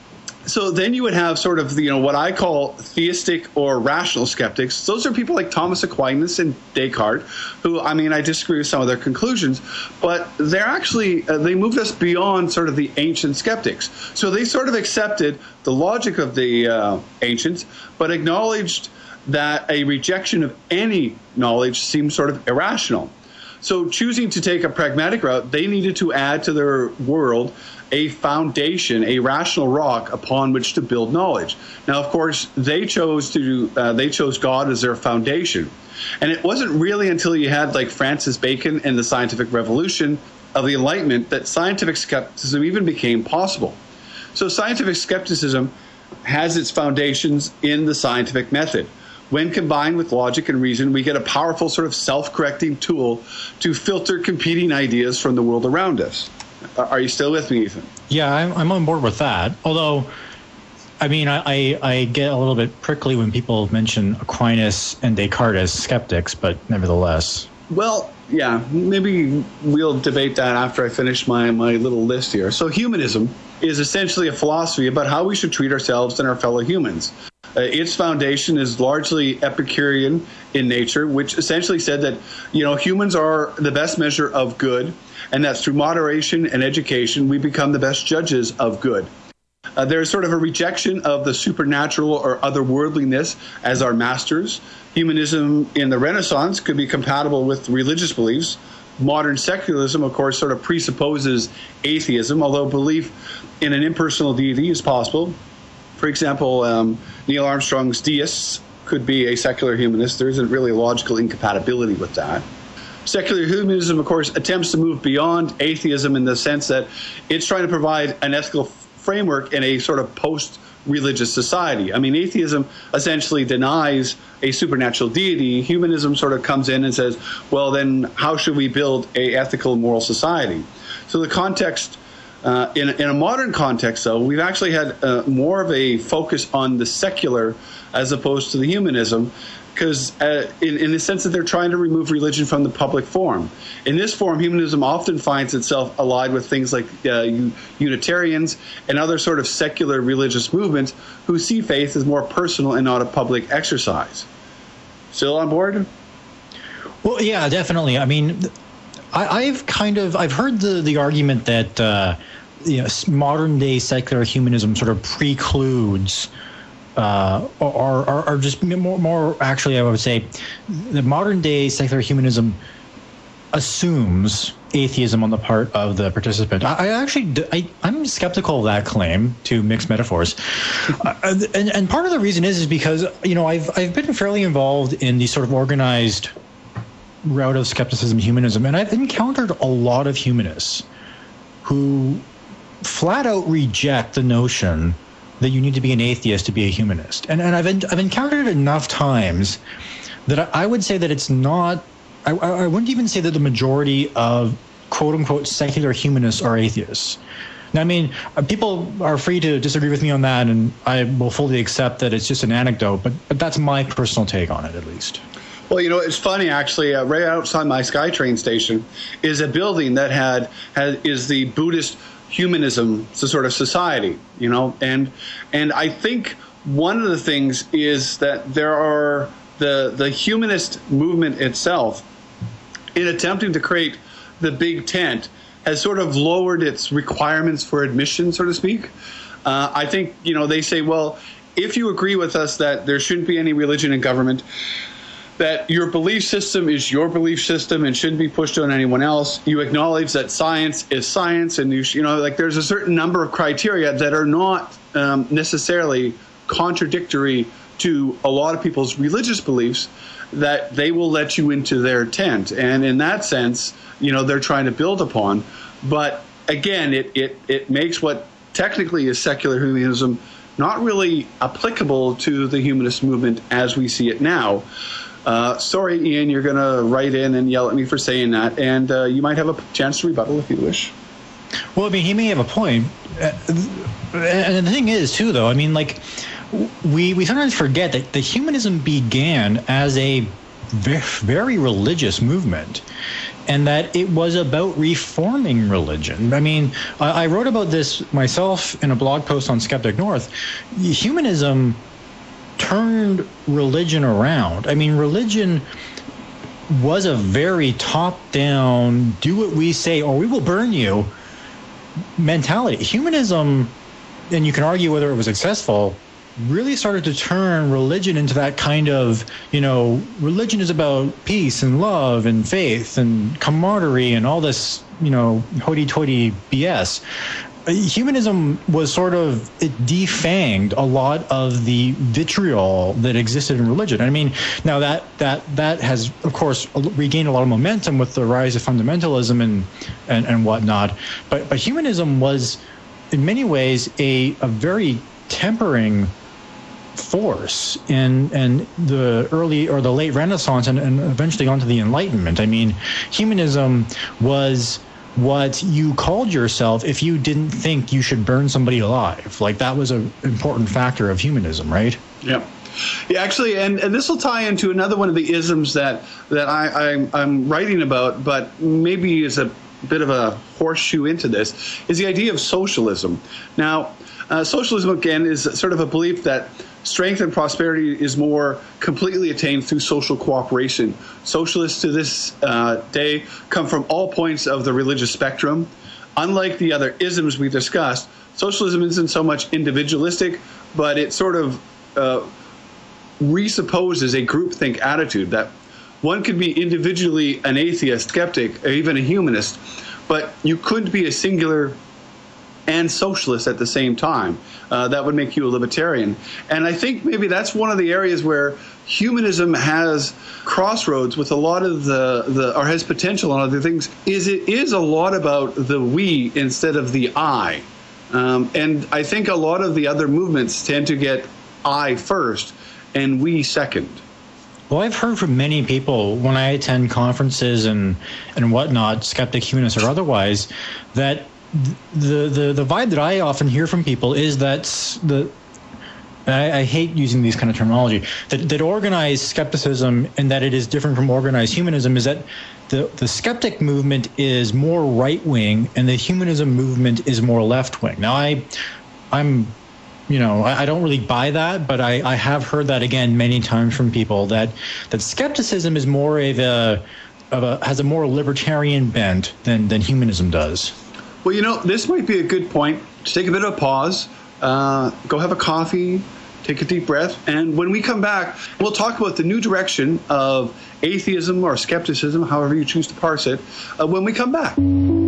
S1: So then you would have sort of, you know, what I call theistic or rational skeptics. Those are people like Thomas Aquinas and Descartes, who, I mean, I disagree with some of their conclusions, but they're actually, uh, they moved us beyond sort of the ancient skeptics. So they sort of accepted the logic of the uh, ancients, but acknowledged that a rejection of any knowledge seemed sort of irrational. So choosing to take a pragmatic route, they needed to add to their world a foundation, a rational rock upon which to build knowledge. Now, of course, they chose to uh, they chose God as their foundation, and it wasn't really until you had like Francis Bacon and the Scientific Revolution of the Enlightenment that scientific skepticism even became possible. So scientific skepticism has its foundations in the scientific method. When combined with logic and reason, we get a powerful sort of self-correcting tool to filter competing ideas from the world around us. Are you still with me, Ethan?
S5: Yeah, I'm, I'm on board with that. Although, I mean, I, I, I get a little bit prickly when people mention Aquinas and Descartes as skeptics, but nevertheless.
S1: Well, yeah, maybe we'll debate that after I finish my, my little list here. So humanism is essentially a philosophy about how we should treat ourselves and our fellow humans. Uh, its foundation is largely Epicurean in nature, which essentially said that, you know, humans are the best measure of good, and that through moderation and education, we become the best judges of good. Uh, there's sort of a rejection of the supernatural or otherworldliness as our masters. Humanism in the Renaissance could be compatible with religious beliefs. Modern secularism, of course, sort of presupposes atheism, although belief in an impersonal deity is possible. For example, um, Neil Armstrong's deists could be a secular humanist. There isn't really a logical incompatibility with that. Secular humanism, of course, attempts to move beyond atheism in the sense that it's trying to provide an ethical framework in a sort of post-religious society. I mean, atheism essentially denies a supernatural deity. Humanism sort of comes in and says, well, then how should we build a ethical, moral society? So the context, uh, in, in a modern context, though, we've actually had uh, more of a focus on the secular as opposed to the humanism, because uh, in, in the sense that they're trying to remove religion from the public forum. In this form, humanism often finds itself allied with things like uh, Unitarians and other sort of secular religious movements who see faith as more personal and not a public exercise. Still on board?
S5: Well, yeah, definitely. I mean, I, I've kind of I've heard the the argument that uh, you know, modern day secular humanism sort of precludes. Uh, or, or, or just more, more actually, I would say the modern day secular humanism assumes atheism on the part of the participant. I, I actually, I, I'm skeptical of that claim, to mix metaphors. uh, and, and part of the reason is, is because, you know, I've, I've been fairly involved in the sort of organized route of skepticism, humanism, and I've encountered a lot of humanists who flat out reject the notion that you need to be an atheist to be a humanist. And and I've en- I've encountered it enough times that I, I would say that it's not, I, I wouldn't even say that the majority of quote-unquote secular humanists are atheists. Now, I mean, people are free to disagree with me on that, and I will fully accept that it's just an anecdote, but, but that's my personal take on it, at least.
S1: Well, you know, it's funny, actually, uh, right outside my SkyTrain station is a building that had, had is the Buddhist humanism sort of society, you know, and and I think one of the things is that there are the the humanist movement itself, in attempting to create the big tent, has sort of lowered its requirements for admission, so to speak. Uh, I think, you know, they say, well, if you agree with us that there shouldn't be any religion in government, that your belief system is your belief system and shouldn't be pushed on anyone else. You acknowledge that science is science, and you, you know, like there's a certain number of criteria that are not um, necessarily contradictory to a lot of people's religious beliefs, that they will let you into their tent. And in that sense, you know, they're trying to build upon. But again, it it it makes what technically is secular humanism not really applicable to the humanist movement as we see it now. Uh, sorry, Ian, you're going to write in and yell at me for saying that, and uh, you might have a chance to rebuttal if you wish.
S5: Well, I mean, he may have a point. Uh, and the thing is, too, though, I mean, like, we, we sometimes forget that the humanism began as a very, very religious movement, and that it was about reforming religion. I mean, I, I wrote about this myself in a blog post on Skeptic North. Humanism turned religion around. I mean, religion was a very top-down, do what we say or we will burn you mentality. Humanism, and you can argue whether it was successful, really started to turn religion into that kind of, you know, religion is about peace and love and faith and camaraderie and all this, you know, hoity-toity B S. humanism was sort of, it defanged a lot of the vitriol that existed in religion. I mean, now that that that has, of course, regained a lot of momentum with the rise of fundamentalism and and, and whatnot. But but humanism was, in many ways, a a very tempering force in in the early or the late Renaissance and, and eventually onto the Enlightenment. I mean, humanism was what you called yourself if you didn't think you should burn somebody alive. Like, that was an important factor of humanism, right?
S1: Yeah. Yeah, actually, and, and this will tie into another one of the isms that, that I, I, I'm writing about, but maybe is a bit of a horseshoe into this, is the idea of socialism. Now, uh, socialism, again, is sort of a belief that strength and prosperity is more completely attained through social cooperation. Socialists to this uh, day come from all points of the religious spectrum. Unlike the other isms we discussed, socialism isn't so much individualistic, but it sort of uh, resupposes a groupthink attitude that one could be individually an atheist, skeptic, or even a humanist, but you couldn't be a singular and socialist at the same time. Uh, that would make you a libertarian. And I think maybe that's one of the areas where humanism has crossroads with a lot of the, the or has potential on other things, is it is a lot about the we instead of the I. Um, and I think a lot of the other movements tend to get I first and we second.
S5: Well, I've heard from many people when I attend conferences and, and whatnot, skeptic, humanist, or otherwise, that The, the the vibe that I often hear from people is that the I, I hate using these kind of terminology that, that organized skepticism and that it is different from organized humanism is that the, the skeptic movement is more right wing and the humanism movement is more left wing. Now I I'm you know I, I don't really buy that, but I, I have heard that again many times from people that that skepticism is more of a of a has a more libertarian bent than than humanism does.
S1: Well, you know, this might be a good point to take a bit of a pause, uh, go have a coffee, take a deep breath, and when we come back, we'll talk about the new direction of atheism or skepticism, however you choose to parse it, uh, when we come back.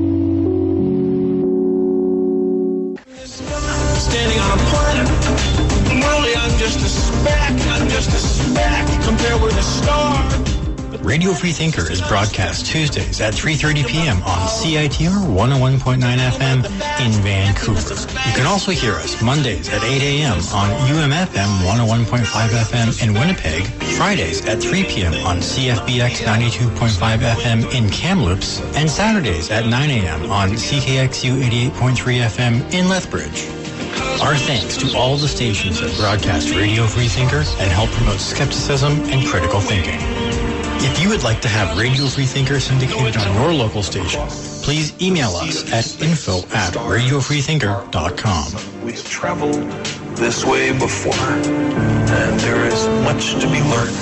S7: Standing on a planet, really I'm just a speck, I'm just a speck compared with a star.
S5: Radio Free Thinker is broadcast Tuesdays at three thirty p.m. on C I T R one oh one point nine F M in Vancouver. You can also hear us Mondays at eight a.m. on U M F M one oh one point five F M in Winnipeg, Fridays at three p.m. on C F B X ninety-two point five F M in Kamloops, and Saturdays at nine a.m. on C K X U eighty-eight point three F M in Lethbridge. Our thanks to all the stations that broadcast Radio Free Thinker and help promote skepticism and critical thinking. If you would like to have Radio Free Thinker syndicated on your local station, please email us at info at radio free thinker dot com.
S4: We've traveled this way before, and there is much to be learned.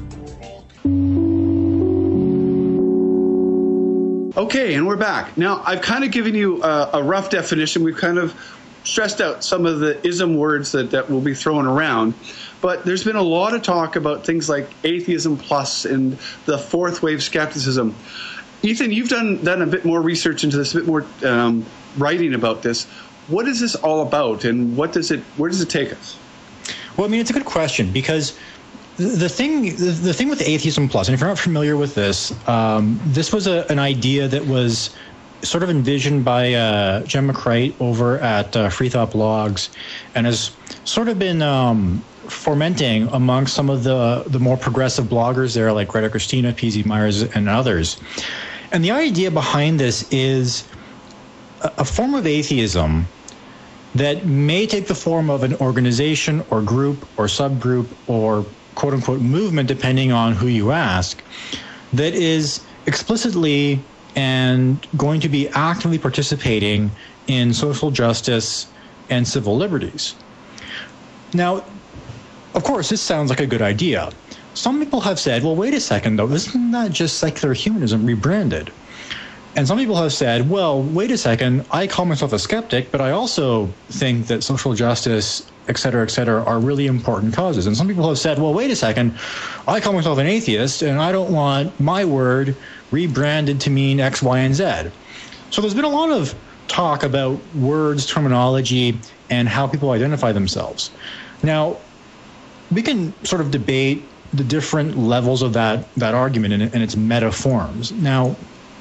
S1: Okay, and we're back. Now, I've kind of given you a, a rough definition. We've kind of stressed out some of the ism words that, that will be thrown around. But there's been a lot of talk about things like atheism plus and the fourth wave skepticism. Ethan, you've done done a bit more research into this, a bit more um, writing about this. What is this all about, and what does it? Where does it take us?
S5: Well, I mean, it's a good question because the thing the, the thing with atheism plus, and if you're not familiar with this, um, this was a, an idea that was sort of envisioned by uh, Jen McCreight over at uh, Free Thought Blogs, and has sort of been um, fermenting among some of the, the more progressive bloggers there, like Greta Christina, P Z Myers, and others. And the idea behind this is a, a form of atheism that may take the form of an organization or group or subgroup or quote-unquote movement, depending on who you ask, that is explicitly and going to be actively participating in social justice and civil liberties. Now, of course, this sounds like a good idea. Some people have said, well, wait a second, though, isn't that just secular humanism rebranded? And some people have said, well, wait a second, I call myself a skeptic, but I also think that social justice, et cetera, et cetera, are really important causes. And some people have said, well, wait a second, I call myself an atheist, and I don't want my word rebranded to mean X, Y, and Z. So there's been a lot of talk about words, terminology, and how people identify themselves. Now, we can sort of debate the different levels of that, that argument and, and its meta forms. Now,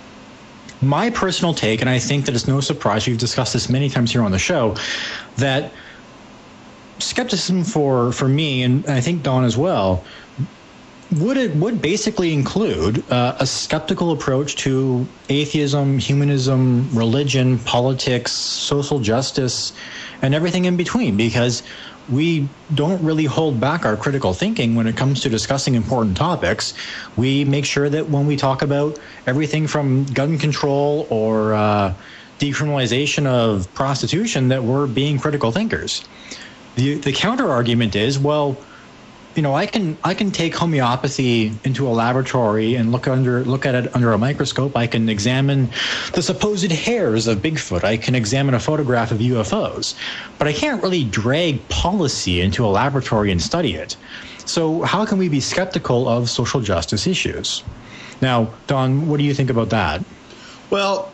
S5: my personal take, and I think that it's no surprise, we've discussed this many times here on the show, that skepticism for, for me, and I think Don as well, would it would basically include uh, a skeptical approach to atheism, humanism, religion, politics, social justice, and everything in between, because we don't really hold back our critical thinking when it comes to discussing important topics. We make sure that when we talk about everything from gun control or uh, decriminalization of prostitution, that we're being critical thinkers. The the counter argument is, well, you know, I can I can take homeopathy into a laboratory and look under look at it under a microscope. I can examine the supposed hairs of Bigfoot. I can examine a photograph of U F Os, but I can't really drag policy into a laboratory and study it. So how can we be skeptical of social justice issues? Now, Don, what do you think about that?
S1: Well,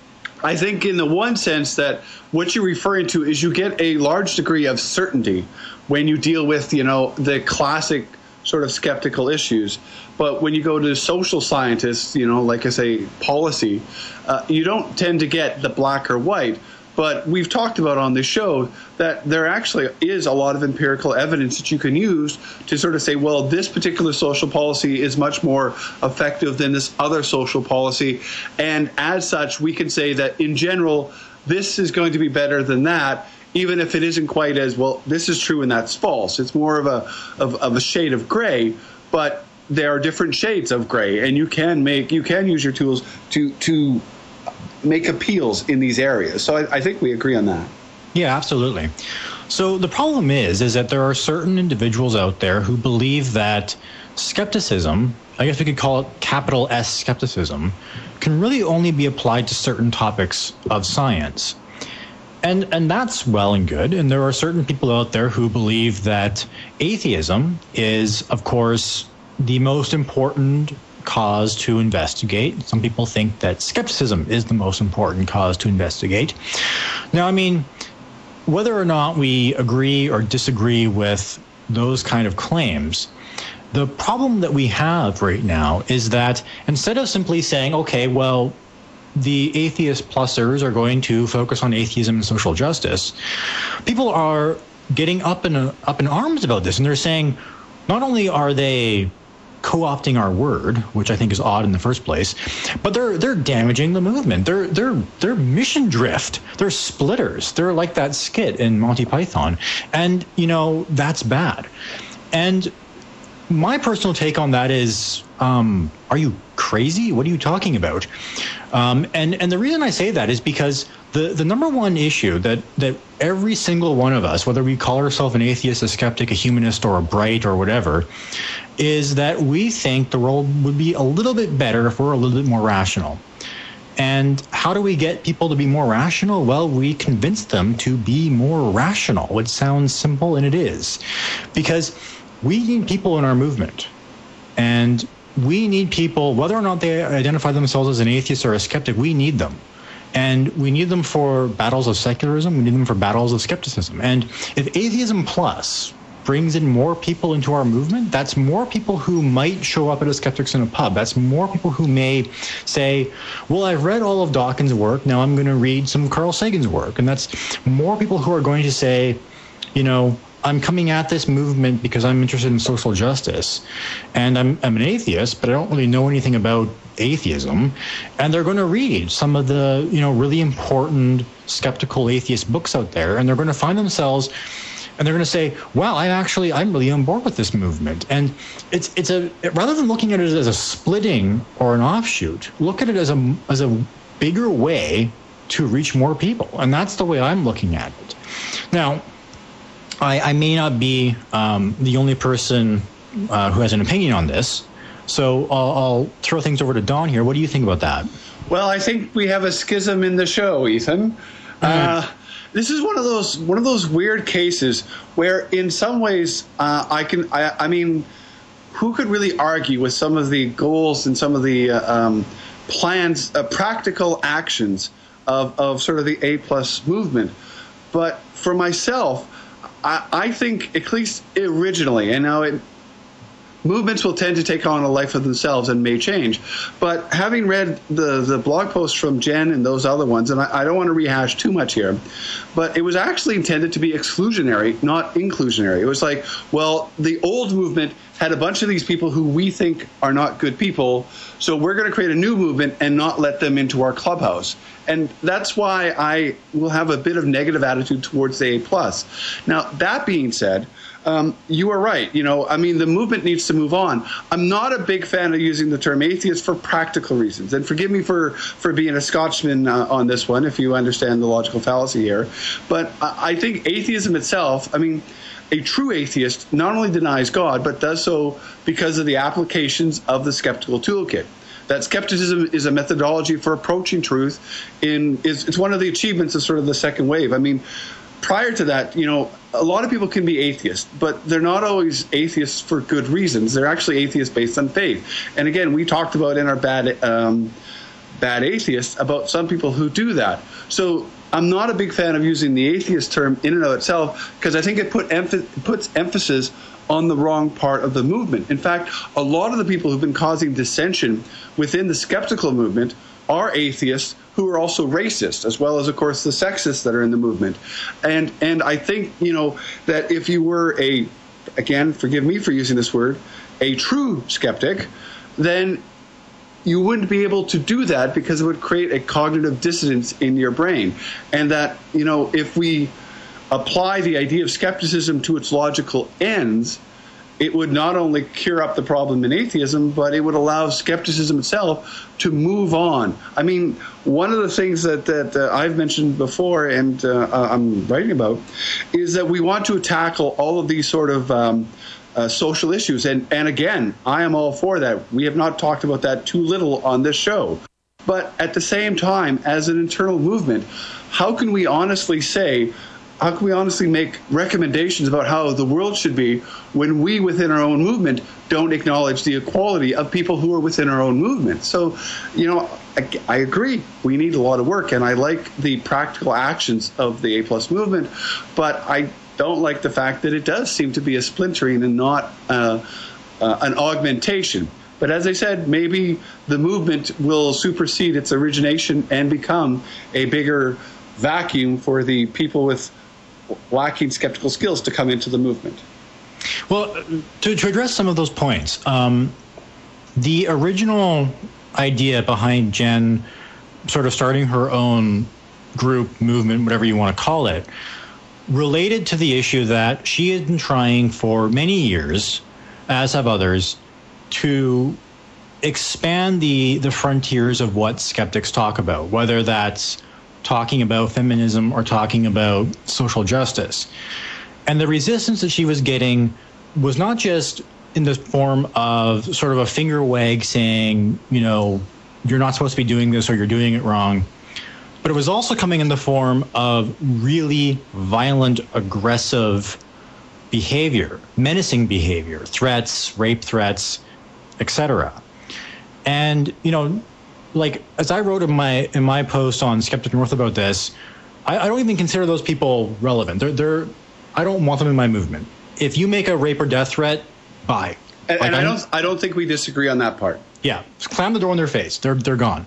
S1: I think in the one sense that what you're referring to is you get a large degree of certainty when you deal with, you know, the classic sort of skeptical issues. But when you go to social scientists, you know, like I say, policy, uh, you don't tend to get the black or white. But we've talked about on this show that there actually is a lot of empirical evidence that you can use to sort of say, well, this particular social policy is much more effective than this other social policy. And as such, we can say that in general, this is going to be better than that, even if it isn't quite as, well, this is true and that's false. It's more of a of, of a shade of gray, but there are different shades of gray, and you can make you can use your tools to to make appeals in these areas. So I, I think we agree on that.
S5: Yeah, absolutely. So the problem is, is that there are certain individuals out there who believe that skepticism, I guess we could call it capital S skepticism, can really only be applied to certain topics of science. And and that's well and good. And there are certain people out there who believe that atheism is, of course, the most important cause to investigate. Some people think that skepticism is the most important cause to investigate. Now, I mean, whether or not we agree or disagree with those kind of claims, the problem that we have right now is that instead of simply saying, okay, well, the atheist plusers are going to focus on atheism and social justice, people are getting up in a, up in arms about this, and they're saying not only are they co-opting our word, which I think is odd in the first place, but they're they're damaging the movement. They're they're they're mission drift. They're splitters. They're like that skit in Monty Python, and you know that's bad. And my personal take on that is, um, are you crazy? What are you talking about? Um, and and the reason I say that is because the the number one issue that that every single one of us, whether we call ourselves an atheist, a skeptic, a humanist, or a bright, or whatever, is that we think the world would be a little bit better if we're a little bit more rational. And how do we get people to be more rational? Well, we convince them to be more rational. It sounds simple, and it is. Because we need people in our movement. And we need people, whether or not they identify themselves as an atheist or a skeptic, we need them. And we need them for battles of secularism. We need them for battles of skepticism. And if Atheism Plus brings in more people into our movement, that's more people who might show up at a Skeptics in a Pub. That's more people who may say, well, I've read all of Dawkins' work, now I'm going to read some of Carl Sagan's work. And that's more people who are going to say, you know, I'm coming at this movement because I'm interested in social justice, and I'm, I'm an atheist, but I don't really know anything about atheism. And they're going to read some of the, you know, really important skeptical atheist books out there, and they're going to find themselves, and they're going to say, wow, I'm actually, I'm really on board with this movement. And it's it's a, rather than looking at it as a splitting or an offshoot, look at it as a as a bigger way to reach more people. And that's the way I'm looking at it. Now, I, I may not be um, the only person uh, who has an opinion on this, so I'll, I'll throw things over to Don here. What do you think about that?
S1: Well, I think we have a schism in the show, Ethan. Mm-hmm. Uh, this is one of those one of those weird cases where, in some ways, uh, I can. I, I mean, who could really argue with some of the goals and some of the uh, um, plans, uh, practical actions of, of sort of the A plus movement. But for myself, I, I think, at least originally, and now it, movements will tend to take on a life of themselves and may change. But having read the, the blog posts from Jen and those other ones, and I, I don't want to rehash too much here, but it was actually intended to be exclusionary, not inclusionary. It was like, well, the old movement had a bunch of these people who we think are not good people, so we're going to create a new movement and not let them into our clubhouse. And that's why I will have a bit of negative attitude towards the A plus. Now, that being said, Um, you are right. You know, I mean, the movement needs to move on. I'm not a big fan of using the term atheist for practical reasons. And forgive me for, for being a Scotsman uh, on this one, if you understand the logical fallacy here. But I, I think atheism itself, I mean, a true atheist not only denies God, but does so because of the applications of the skeptical toolkit. That skepticism is a methodology for approaching truth. In is it's one of the achievements of sort of the second wave. I mean, prior to that, you know, a lot of people can be atheists, but they're not always atheists for good reasons. They're actually atheists based on faith. And again, we talked about in our bad um, bad atheists about some people who do that. So I'm not a big fan of using the atheist term in and of itself, because I think it put emph- puts emphasis on the wrong part of the movement. In fact, a lot of the people who've been causing dissension within the skeptical movement are atheists who are also racist, as well as, of course, the sexists that are in the movement. And and I think, you know, that if you were a, again, forgive me for using this word, a true skeptic, then you wouldn't be able to do that because it would create a cognitive dissonance in your brain. And that, you know, if we apply the idea of skepticism to its logical ends, it would not only cure up the problem in atheism, but it would allow skepticism itself to move on. I mean, one of the things that, that uh, I've mentioned before and uh, I'm writing about is that we want to tackle all of these sort of um, uh, social issues. And, and again, I am all for that. We have not talked about that too little on this show. But at the same time, as an internal movement, how can we honestly say, how can we honestly make recommendations about how the world should be when we within our own movement don't acknowledge the equality of people who are within our own movement? So, you know, I, I agree. We need a lot of work, and I like the practical actions of the A plus movement, but I don't like the fact that it does seem to be a splintering and not uh, uh, an augmentation. But as I said, maybe the movement will supersede its origination and become a bigger vacuum for the people with lacking skeptical skills to come into the movement.
S5: Well, to, to address some of those points, um, the original idea behind Jen sort of starting her own group, movement, whatever you want to call it, related to the issue that she had been trying for many years, as have others, to expand the, the frontiers of what skeptics talk about, whether that's talking about feminism or talking about social justice. And the resistance that she was getting was not just in the form of sort of a finger wag saying, you know, you're not supposed to be doing this or you're doing it wrong, but it was also coming in the form of really violent, aggressive behavior, menacing behavior, threats, rape threats, et cetera. And, you know, like, as I wrote in my in my post on Skeptic North about this, I, I don't even consider those people relevant. They're they're I don't want them in my movement. If you make a rape or death threat, bye.
S1: And,
S5: like,
S1: and I don't I don't think we disagree on that part.
S5: Yeah, slam the door in their face. They're they're gone.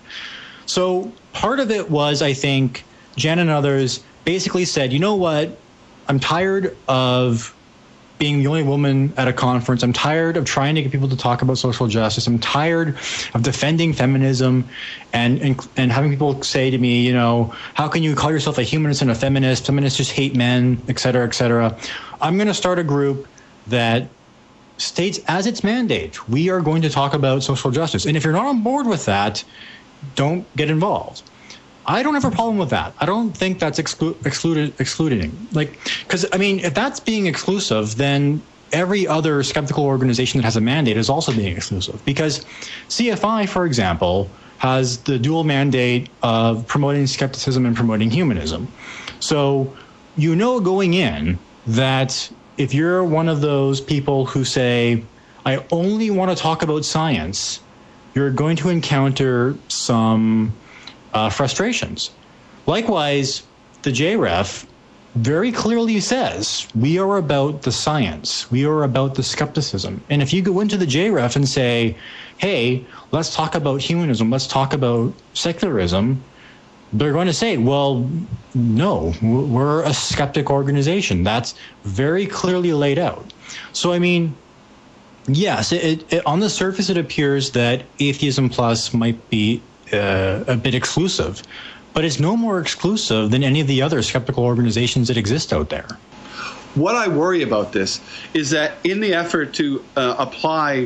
S5: So part of it was, I think, Jen and others basically said, you know what, I'm tired of being the only woman at a conference. I'm tired of trying to get people to talk about social justice. I'm tired of defending feminism and, and and having people say to me, you know, how can you call yourself a humanist and a feminist? Feminists just hate men, et cetera, et cetera. I'm going to start a group that states as its mandate, we are going to talk about social justice. And if you're not on board with that, don't get involved. I don't have a problem with that. I don't think that's exclu- excluded, excluding. Like, because, I mean, if that's being exclusive, then every other skeptical organization that has a mandate is also being exclusive. Because C F I, for example, has the dual mandate of promoting skepticism and promoting humanism. So you know going in that if you're one of those people who say, I only want to talk about science, you're going to encounter some Uh, frustrations. Likewise, the J R E F very clearly says we are about the science. We are about the skepticism. And if you go into the J R E F and say, hey, let's talk about humanism, let's talk about secularism, they're going to say, well, no, we're a skeptic organization. That's very clearly laid out. So, I mean, yes, it, it, on the surface, it appears that Atheism Plus might be uh, a bit exclusive, but it's no more exclusive than any of the other skeptical organizations that exist out there.
S1: What I worry about this is that in the effort to uh, apply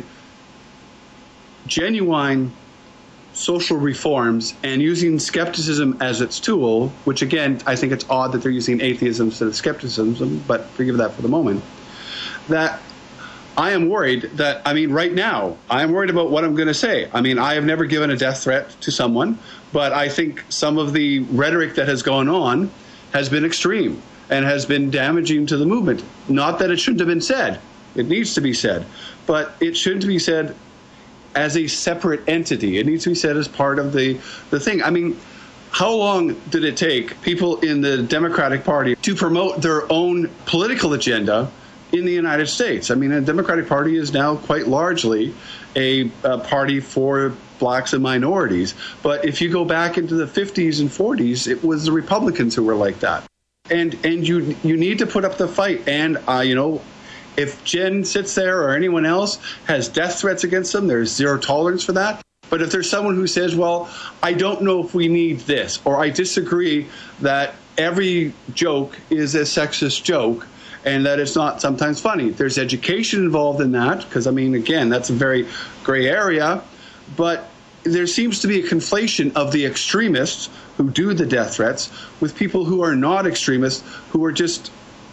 S1: genuine social reforms and using skepticism as its tool, which again, I think it's odd that they're using atheism instead of skepticism, but forgive that for the moment, that I am worried that, I mean, right now, I am worried about what I'm going to say. I mean, I have never given a death threat to someone, but I think some of the rhetoric that has gone on has been extreme and has been damaging to the movement. Not that it shouldn't have been said. It needs to be said. But it shouldn't be said as a separate entity. It needs to be said as part of the, the thing. I mean, how long did it take people in the Democratic Party to promote their own political agenda in the United States? I mean, the Democratic Party is now quite largely a, a party for blacks and minorities. But if you go back into the fifties and forties, it was the Republicans who were like that. And and you you need to put up the fight. And, uh, you know, if Jen sits there or anyone else has death threats against them, there's zero tolerance for that. But if there's someone who says, well, I don't know if we need this, or I disagree that every joke is a sexist joke and that it's not sometimes funny. There's education involved in that because, I mean, again, that's a very gray area. But there seems to be a conflation of the extremists who do the death threats with people who are not extremists, who are just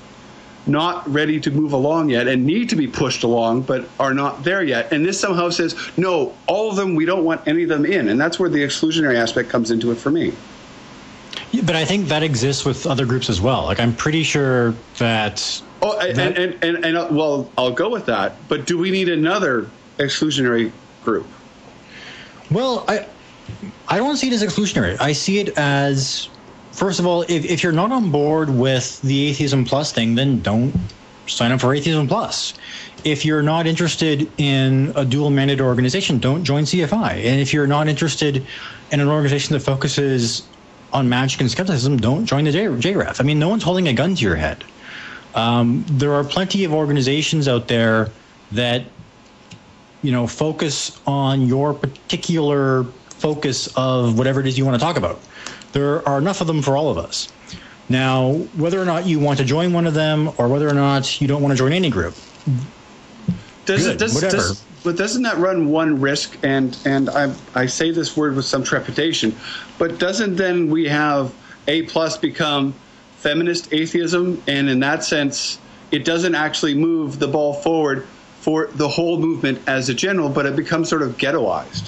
S1: not ready to move along yet and need to be pushed along, but are not there yet. And this somehow says, no, all of them, we don't want any of them in. And that's where the exclusionary aspect comes into it for me.
S5: Yeah, but I think that exists with other groups as well. Like, I'm pretty sure that...
S1: Oh, and,
S5: that,
S1: and, and, and, and uh, well, I'll go with that. But do we need another exclusionary group?
S5: Well, I, I don't see it as exclusionary. I see it as... First of all, if, if you're not on board with the Atheism Plus thing, then don't sign up for Atheism Plus. If you're not interested in a dual mandate organization, don't join C F I. And if you're not interested in an organization that focuses on magic and skepticism, don't join the J R E F. I mean, no one's holding a gun to your head. Um, there are plenty of organizations out there that, you know, focus on your particular focus of whatever it is you want to talk about. There are enough of them for all of us. Now, whether or not you want to join one of them or whether or not you don't want to join any group,
S1: does
S5: good,
S1: it, does,
S5: whatever.
S1: Does, but doesn't that run one risk, and, and I, I say this word with some trepidation, but doesn't then we have A plus become feminist atheism, and in that sense, it doesn't actually move the ball forward for the whole movement as a general, but it becomes sort of ghettoized?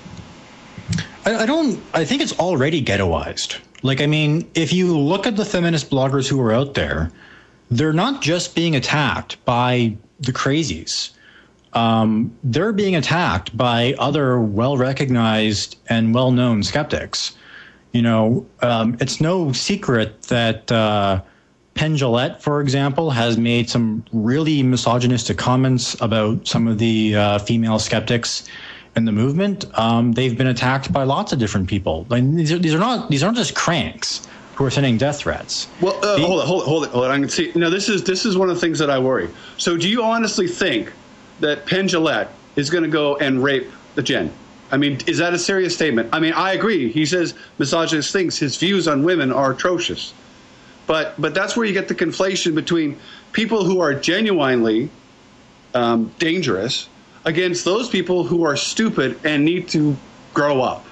S5: I don't, I think it's already ghettoized. Like, I mean, if you look at the feminist bloggers who are out there, they're not just being attacked by the crazies. Um, they're being attacked by other well-recognized and well-known skeptics. You know, um, it's no secret that uh, Penn Jillette, for example, has made some really misogynistic comments about some of the uh, female skeptics in the movement. Um, they've been attacked by lots of different people. Like, these, are, these are not these aren't just cranks who are sending death threats.
S1: Well, uh, hold it, hold it, hold it, hold it. I can see. Now, this is this is one of the things that I worry. So, do you honestly think that Penn Jillette is going to go and rape the Jen? I mean, is that a serious statement? I mean, I agree. He says misogynist things. His views on women are atrocious. But but that's where you get the conflation between people who are genuinely um, dangerous against those people who are stupid and need to grow up.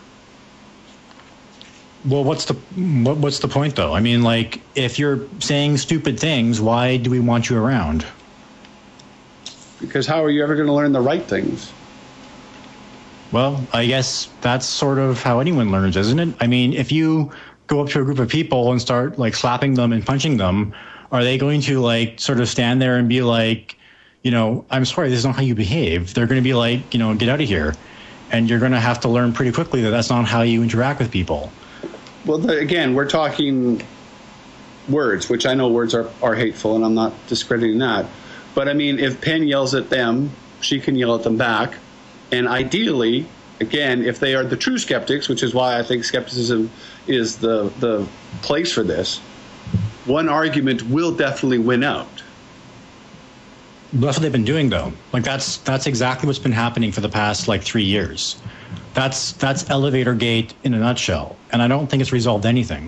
S5: Well, what's the what, what's the point, though? I mean, like, if you're saying stupid things, why do we want you around?
S1: Because how are you ever going to learn the right things?
S5: Well, I guess that's sort of how anyone learns, isn't it? I mean, if you go up to a group of people and start, like, slapping them and punching them, are they going to, like, sort of stand there and be like, you know, I'm sorry, this is not how you behave? They're going to be like, you know, get out of here. And you're going to have to learn pretty quickly that that's not how you interact with people.
S1: Well, the, again, we're talking words, which I know words are, are hateful, and I'm not discrediting that. But, I mean, if Penn yells at them, she can yell at them back. And ideally, again, if they are the true skeptics, which is why I think skepticism is the, the place for this, one argument will definitely win out.
S5: That's what they've been doing, though. Like, that's that's exactly what's been happening for the past, like, three years. That's that's Elevator Gate in a nutshell. And I don't think it's resolved anything.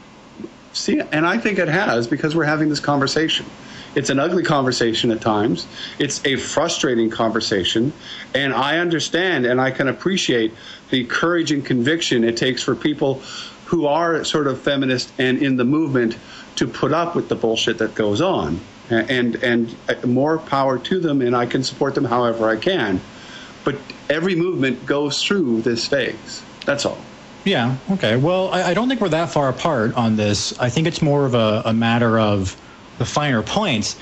S1: See, and I think it has, because we're having this conversation. It's an ugly conversation at times. It's a frustrating conversation. And I understand and I can appreciate the courage and conviction it takes for people who are sort of feminist and in the movement to put up with the bullshit that goes on. And, and more power to them, and I can support them however I can. But every movement goes through this phase. That's all.
S5: Yeah, okay. Well, I, I don't think we're that far apart on this. I think it's more of a, a matter of the finer points.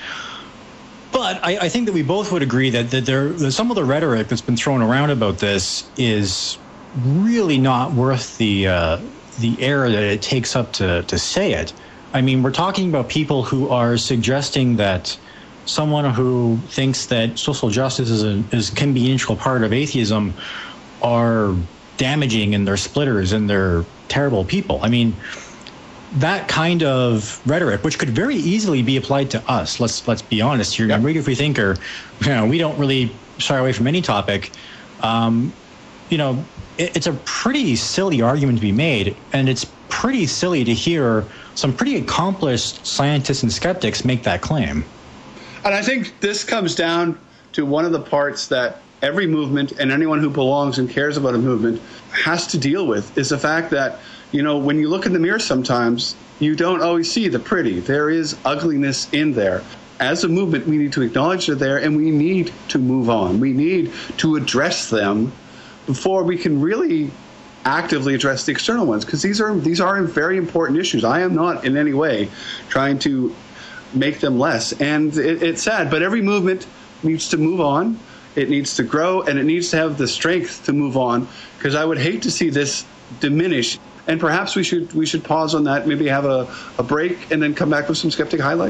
S5: But I, I think that we both would agree that, that there, that some of the rhetoric that's been thrown around about this is really not worth the uh, the air that it takes up to, to say it. I mean, we're talking about people who are suggesting that someone who thinks that social justice is, a, is can be an integral part of atheism are damaging and they're splitters and they're terrible people. I mean, that kind of rhetoric, which could very easily be applied to us. Let's let's be honest here. Yep. Radio Free Thinker, you know, we don't really shy away from any topic. Um, you know, it, it's a pretty silly argument to be made, and it's pretty silly to hear some pretty accomplished scientists and skeptics make that claim.
S1: And I think this comes down to one of the parts that every movement and anyone who belongs and cares about a movement has to deal with, is the fact that, you know, when you look in the mirror sometimes, you don't always see the pretty. There is ugliness in there. As a movement, we need to acknowledge they're there, and we need to move on. We need to address them before we can really actively address the external ones, because these are these are very important issues. I am not in any way trying to make them less. And it, it's sad, but every movement needs to move on. It needs to grow, and it needs to have the strength to move on, because I would hate to see this diminish. And perhaps we should we should pause on that, maybe have a, a break, and then come back with some Skeptic Highlight.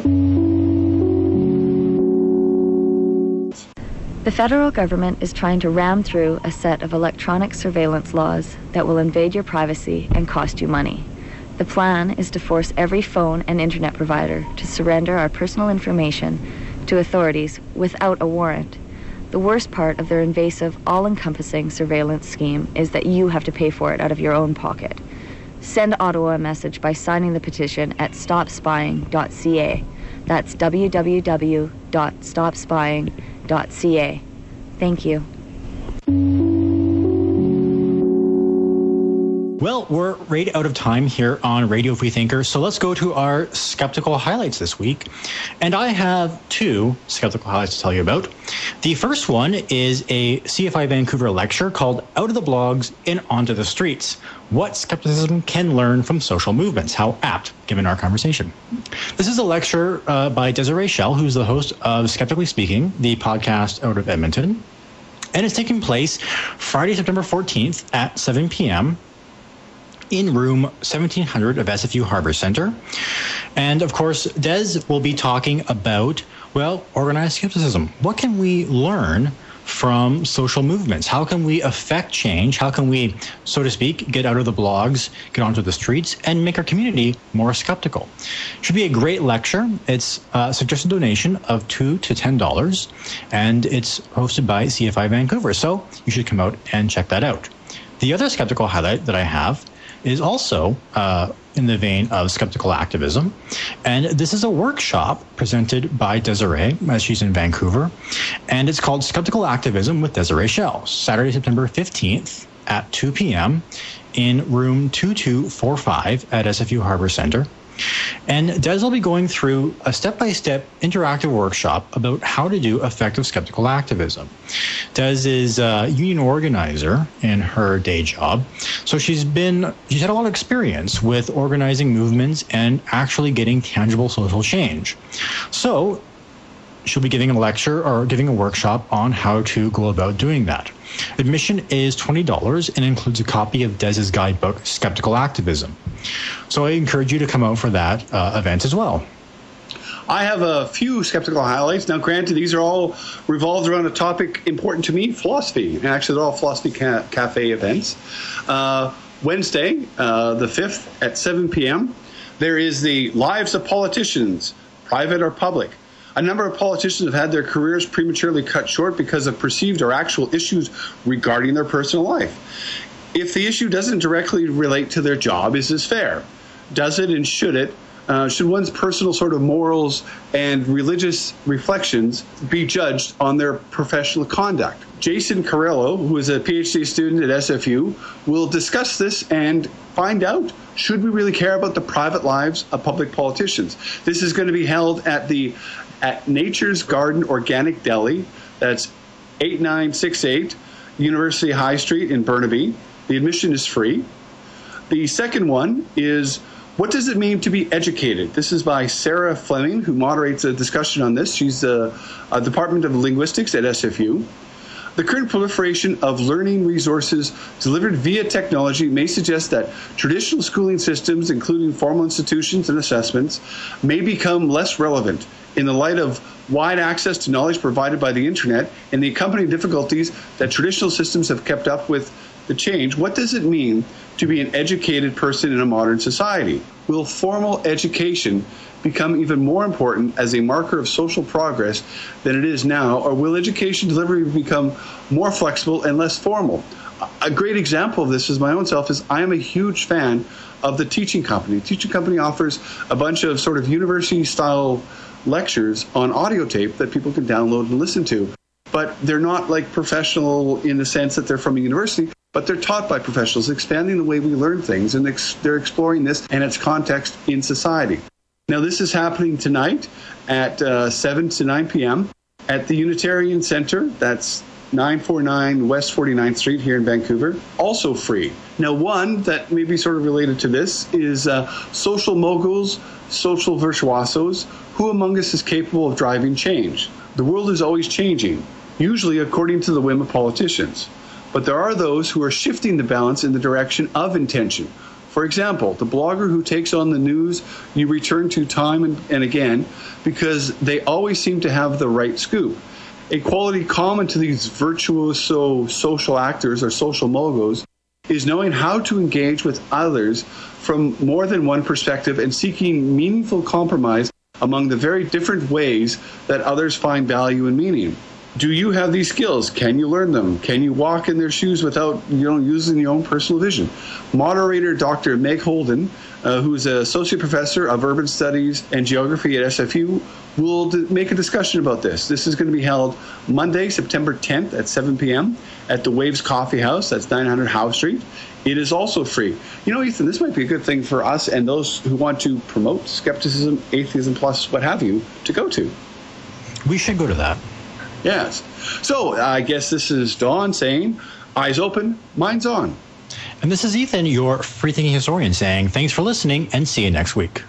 S8: The federal government is trying to ram through a set of electronic surveillance laws that will invade your privacy and cost you money. The plan is to force every phone and internet provider to surrender our personal information to authorities without a warrant. The worst part of their invasive, all-encompassing surveillance scheme is that you have to pay for it out of your own pocket. Send Ottawa a message by signing the petition at stop spying dot c a. That's w w w dot stop spying dot c a. Thank you.
S5: Well, we're right out of time here on Radio Free Thinker, so let's go to our skeptical highlights this week. And I have two skeptical highlights to tell you about. The first one is a C F I Vancouver lecture called Out of the Blogs and Onto the Streets: What Skepticism Can Learn from Social Movements. How apt, given our conversation. This is a lecture uh, by Desiree Schell, who's the host of Skeptically Speaking, the podcast out of Edmonton. And it's taking place Friday, September fourteenth at seven p.m. in room seventeen hundred of S F U Harbor Center. And of course, Des will be talking about, well, organized skepticism. What can we learn from social movements? How can we affect change? How can we, so to speak, get out of the blogs, get onto the streets, and make our community more skeptical? Should be a great lecture. It's a suggested donation of two to ten dollars, and it's hosted by C F I Vancouver. So you should come out and check that out. The other skeptical highlight that I have is also uh, in the vein of skeptical activism. And this is a workshop presented by Desiree, as she's in Vancouver. And it's called Skeptical Activism with Desiree Schell, Saturday, September fifteenth at two p.m. in room two two four five at S F U Harbor Center. And Des will be going through a step-by-step interactive workshop about how to do effective skeptical activism. Des is a union organizer in her day job, so she's been she's had a lot of experience with organizing movements and actually getting tangible social change. So she'll be giving a lecture or giving a workshop on how to go about doing that. Admission is twenty dollars and includes a copy of Des's guidebook, Skeptical Activism. So I encourage you to come out for that uh, event as well.
S1: I have a few skeptical highlights. Now, granted, these are all revolved around a topic important to me, philosophy. And actually, they're all Philosophy ca- Cafe events. Uh, Wednesday, uh, the fifth, at seven p.m., there is the Lives of Politicians, Private or Public. A number of politicians have had their careers prematurely cut short because of perceived or actual issues regarding their personal life. If the issue doesn't directly relate to their job, is this fair? Does it and should it? Uh, should one's personal sort of morals and religious reflections be judged on their professional conduct? Jason Carrillo, who is a PhD student at S F U, will discuss this and find out, should we really care about the private lives of public politicians? This is going to be held at the at Nature's Garden Organic Deli. That's eight nine six eight University High Street in Burnaby. The admission is free. The second one is, what does it mean to be educated? This is by Sarah Fleming, who moderates a discussion on this. She's the uh, Department of Linguistics at S F U. The current proliferation of learning resources delivered via technology may suggest that traditional schooling systems, including formal institutions and assessments, may become less relevant in the light of wide access to knowledge provided by the internet and the accompanying difficulties that traditional systems have kept up with the change. What does it mean to be an educated person in a modern society? Will formal education become even more important as a marker of social progress than it is now, or will education delivery become more flexible and less formal? A great example of this is my own self is I am a huge fan of the Teaching Company. The Teaching Company offers a bunch of sort of university-style lectures on audio tape that people can download and listen to. But they're not like professional in the sense that they're from a university, but they're taught by professionals, expanding the way we learn things, and ex- they're exploring this and its context in society. Now, this is happening tonight at uh, seven to nine p.m. at the Unitarian Center. That's nine forty-nine West forty-ninth Street here in Vancouver. Also free. Now, one that may be sort of related to this is uh, social moguls, social virtuosos. Who among us is capable of driving change? The world is always changing, usually according to the whim of politicians. But there are those who are shifting the balance in the direction of intention. For example, the blogger who takes on the news you return to time and, and again because they always seem to have the right scoop. A quality common to these virtuoso social actors or social moguls is knowing how to engage with others from more than one perspective and seeking meaningful compromise among the very different ways that others find value and meaning. Do you have these skills? Can you learn them? Can you walk in their shoes without, you know, using your own personal vision? Moderator Doctor Meg Holden, uh, who is an associate professor of urban studies and geography at S F U, will d- make a discussion about this. This is going to be held Monday, September tenth at seven p.m. at the Waves Coffee House. That's nine hundred Howe Street. It is also free. You know, Ethan, this might be a good thing for us and those who want to promote skepticism, atheism, plus what have you, to go to.
S5: We should go to that.
S1: Yes. So I guess this is Dawn saying, eyes open, minds on.
S5: And this is Ethan, your free-thinking historian, saying thanks for listening and see you next week.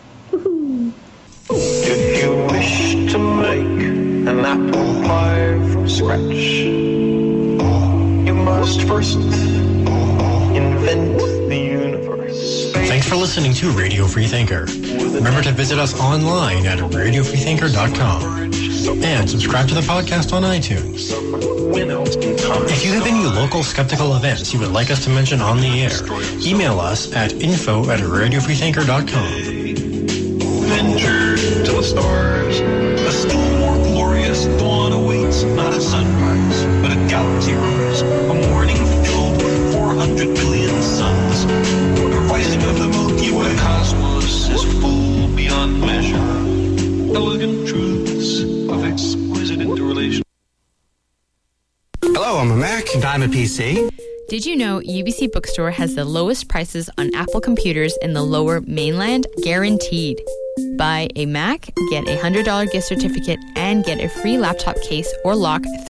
S4: If you wish to make an apple pie from scratch, you must first invent the universe.
S5: Thanks for listening to Radio Freethinker. Remember to visit us online at radio free thinker dot com and subscribe to the podcast on iTunes. If you have any local skeptical events you would like us to mention on the air, email us at info at radio free thinker dot com.
S4: Venture to the stars. A still more glorious dawn awaits, not a sunrise, but a galaxy rose. A morning filled with four hundred billion suns. The rising of the Milky Way cosmos is full beyond measure. Elegant truths of exquisite interrelation.
S9: Hello, I'm a Mac.
S10: And I'm a P C.
S11: Did you know U B C Bookstore has the lowest prices on Apple computers in the Lower Mainland? Guaranteed. Buy a Mac, get a one hundred dollars gift certificate, and get a free laptop case or lock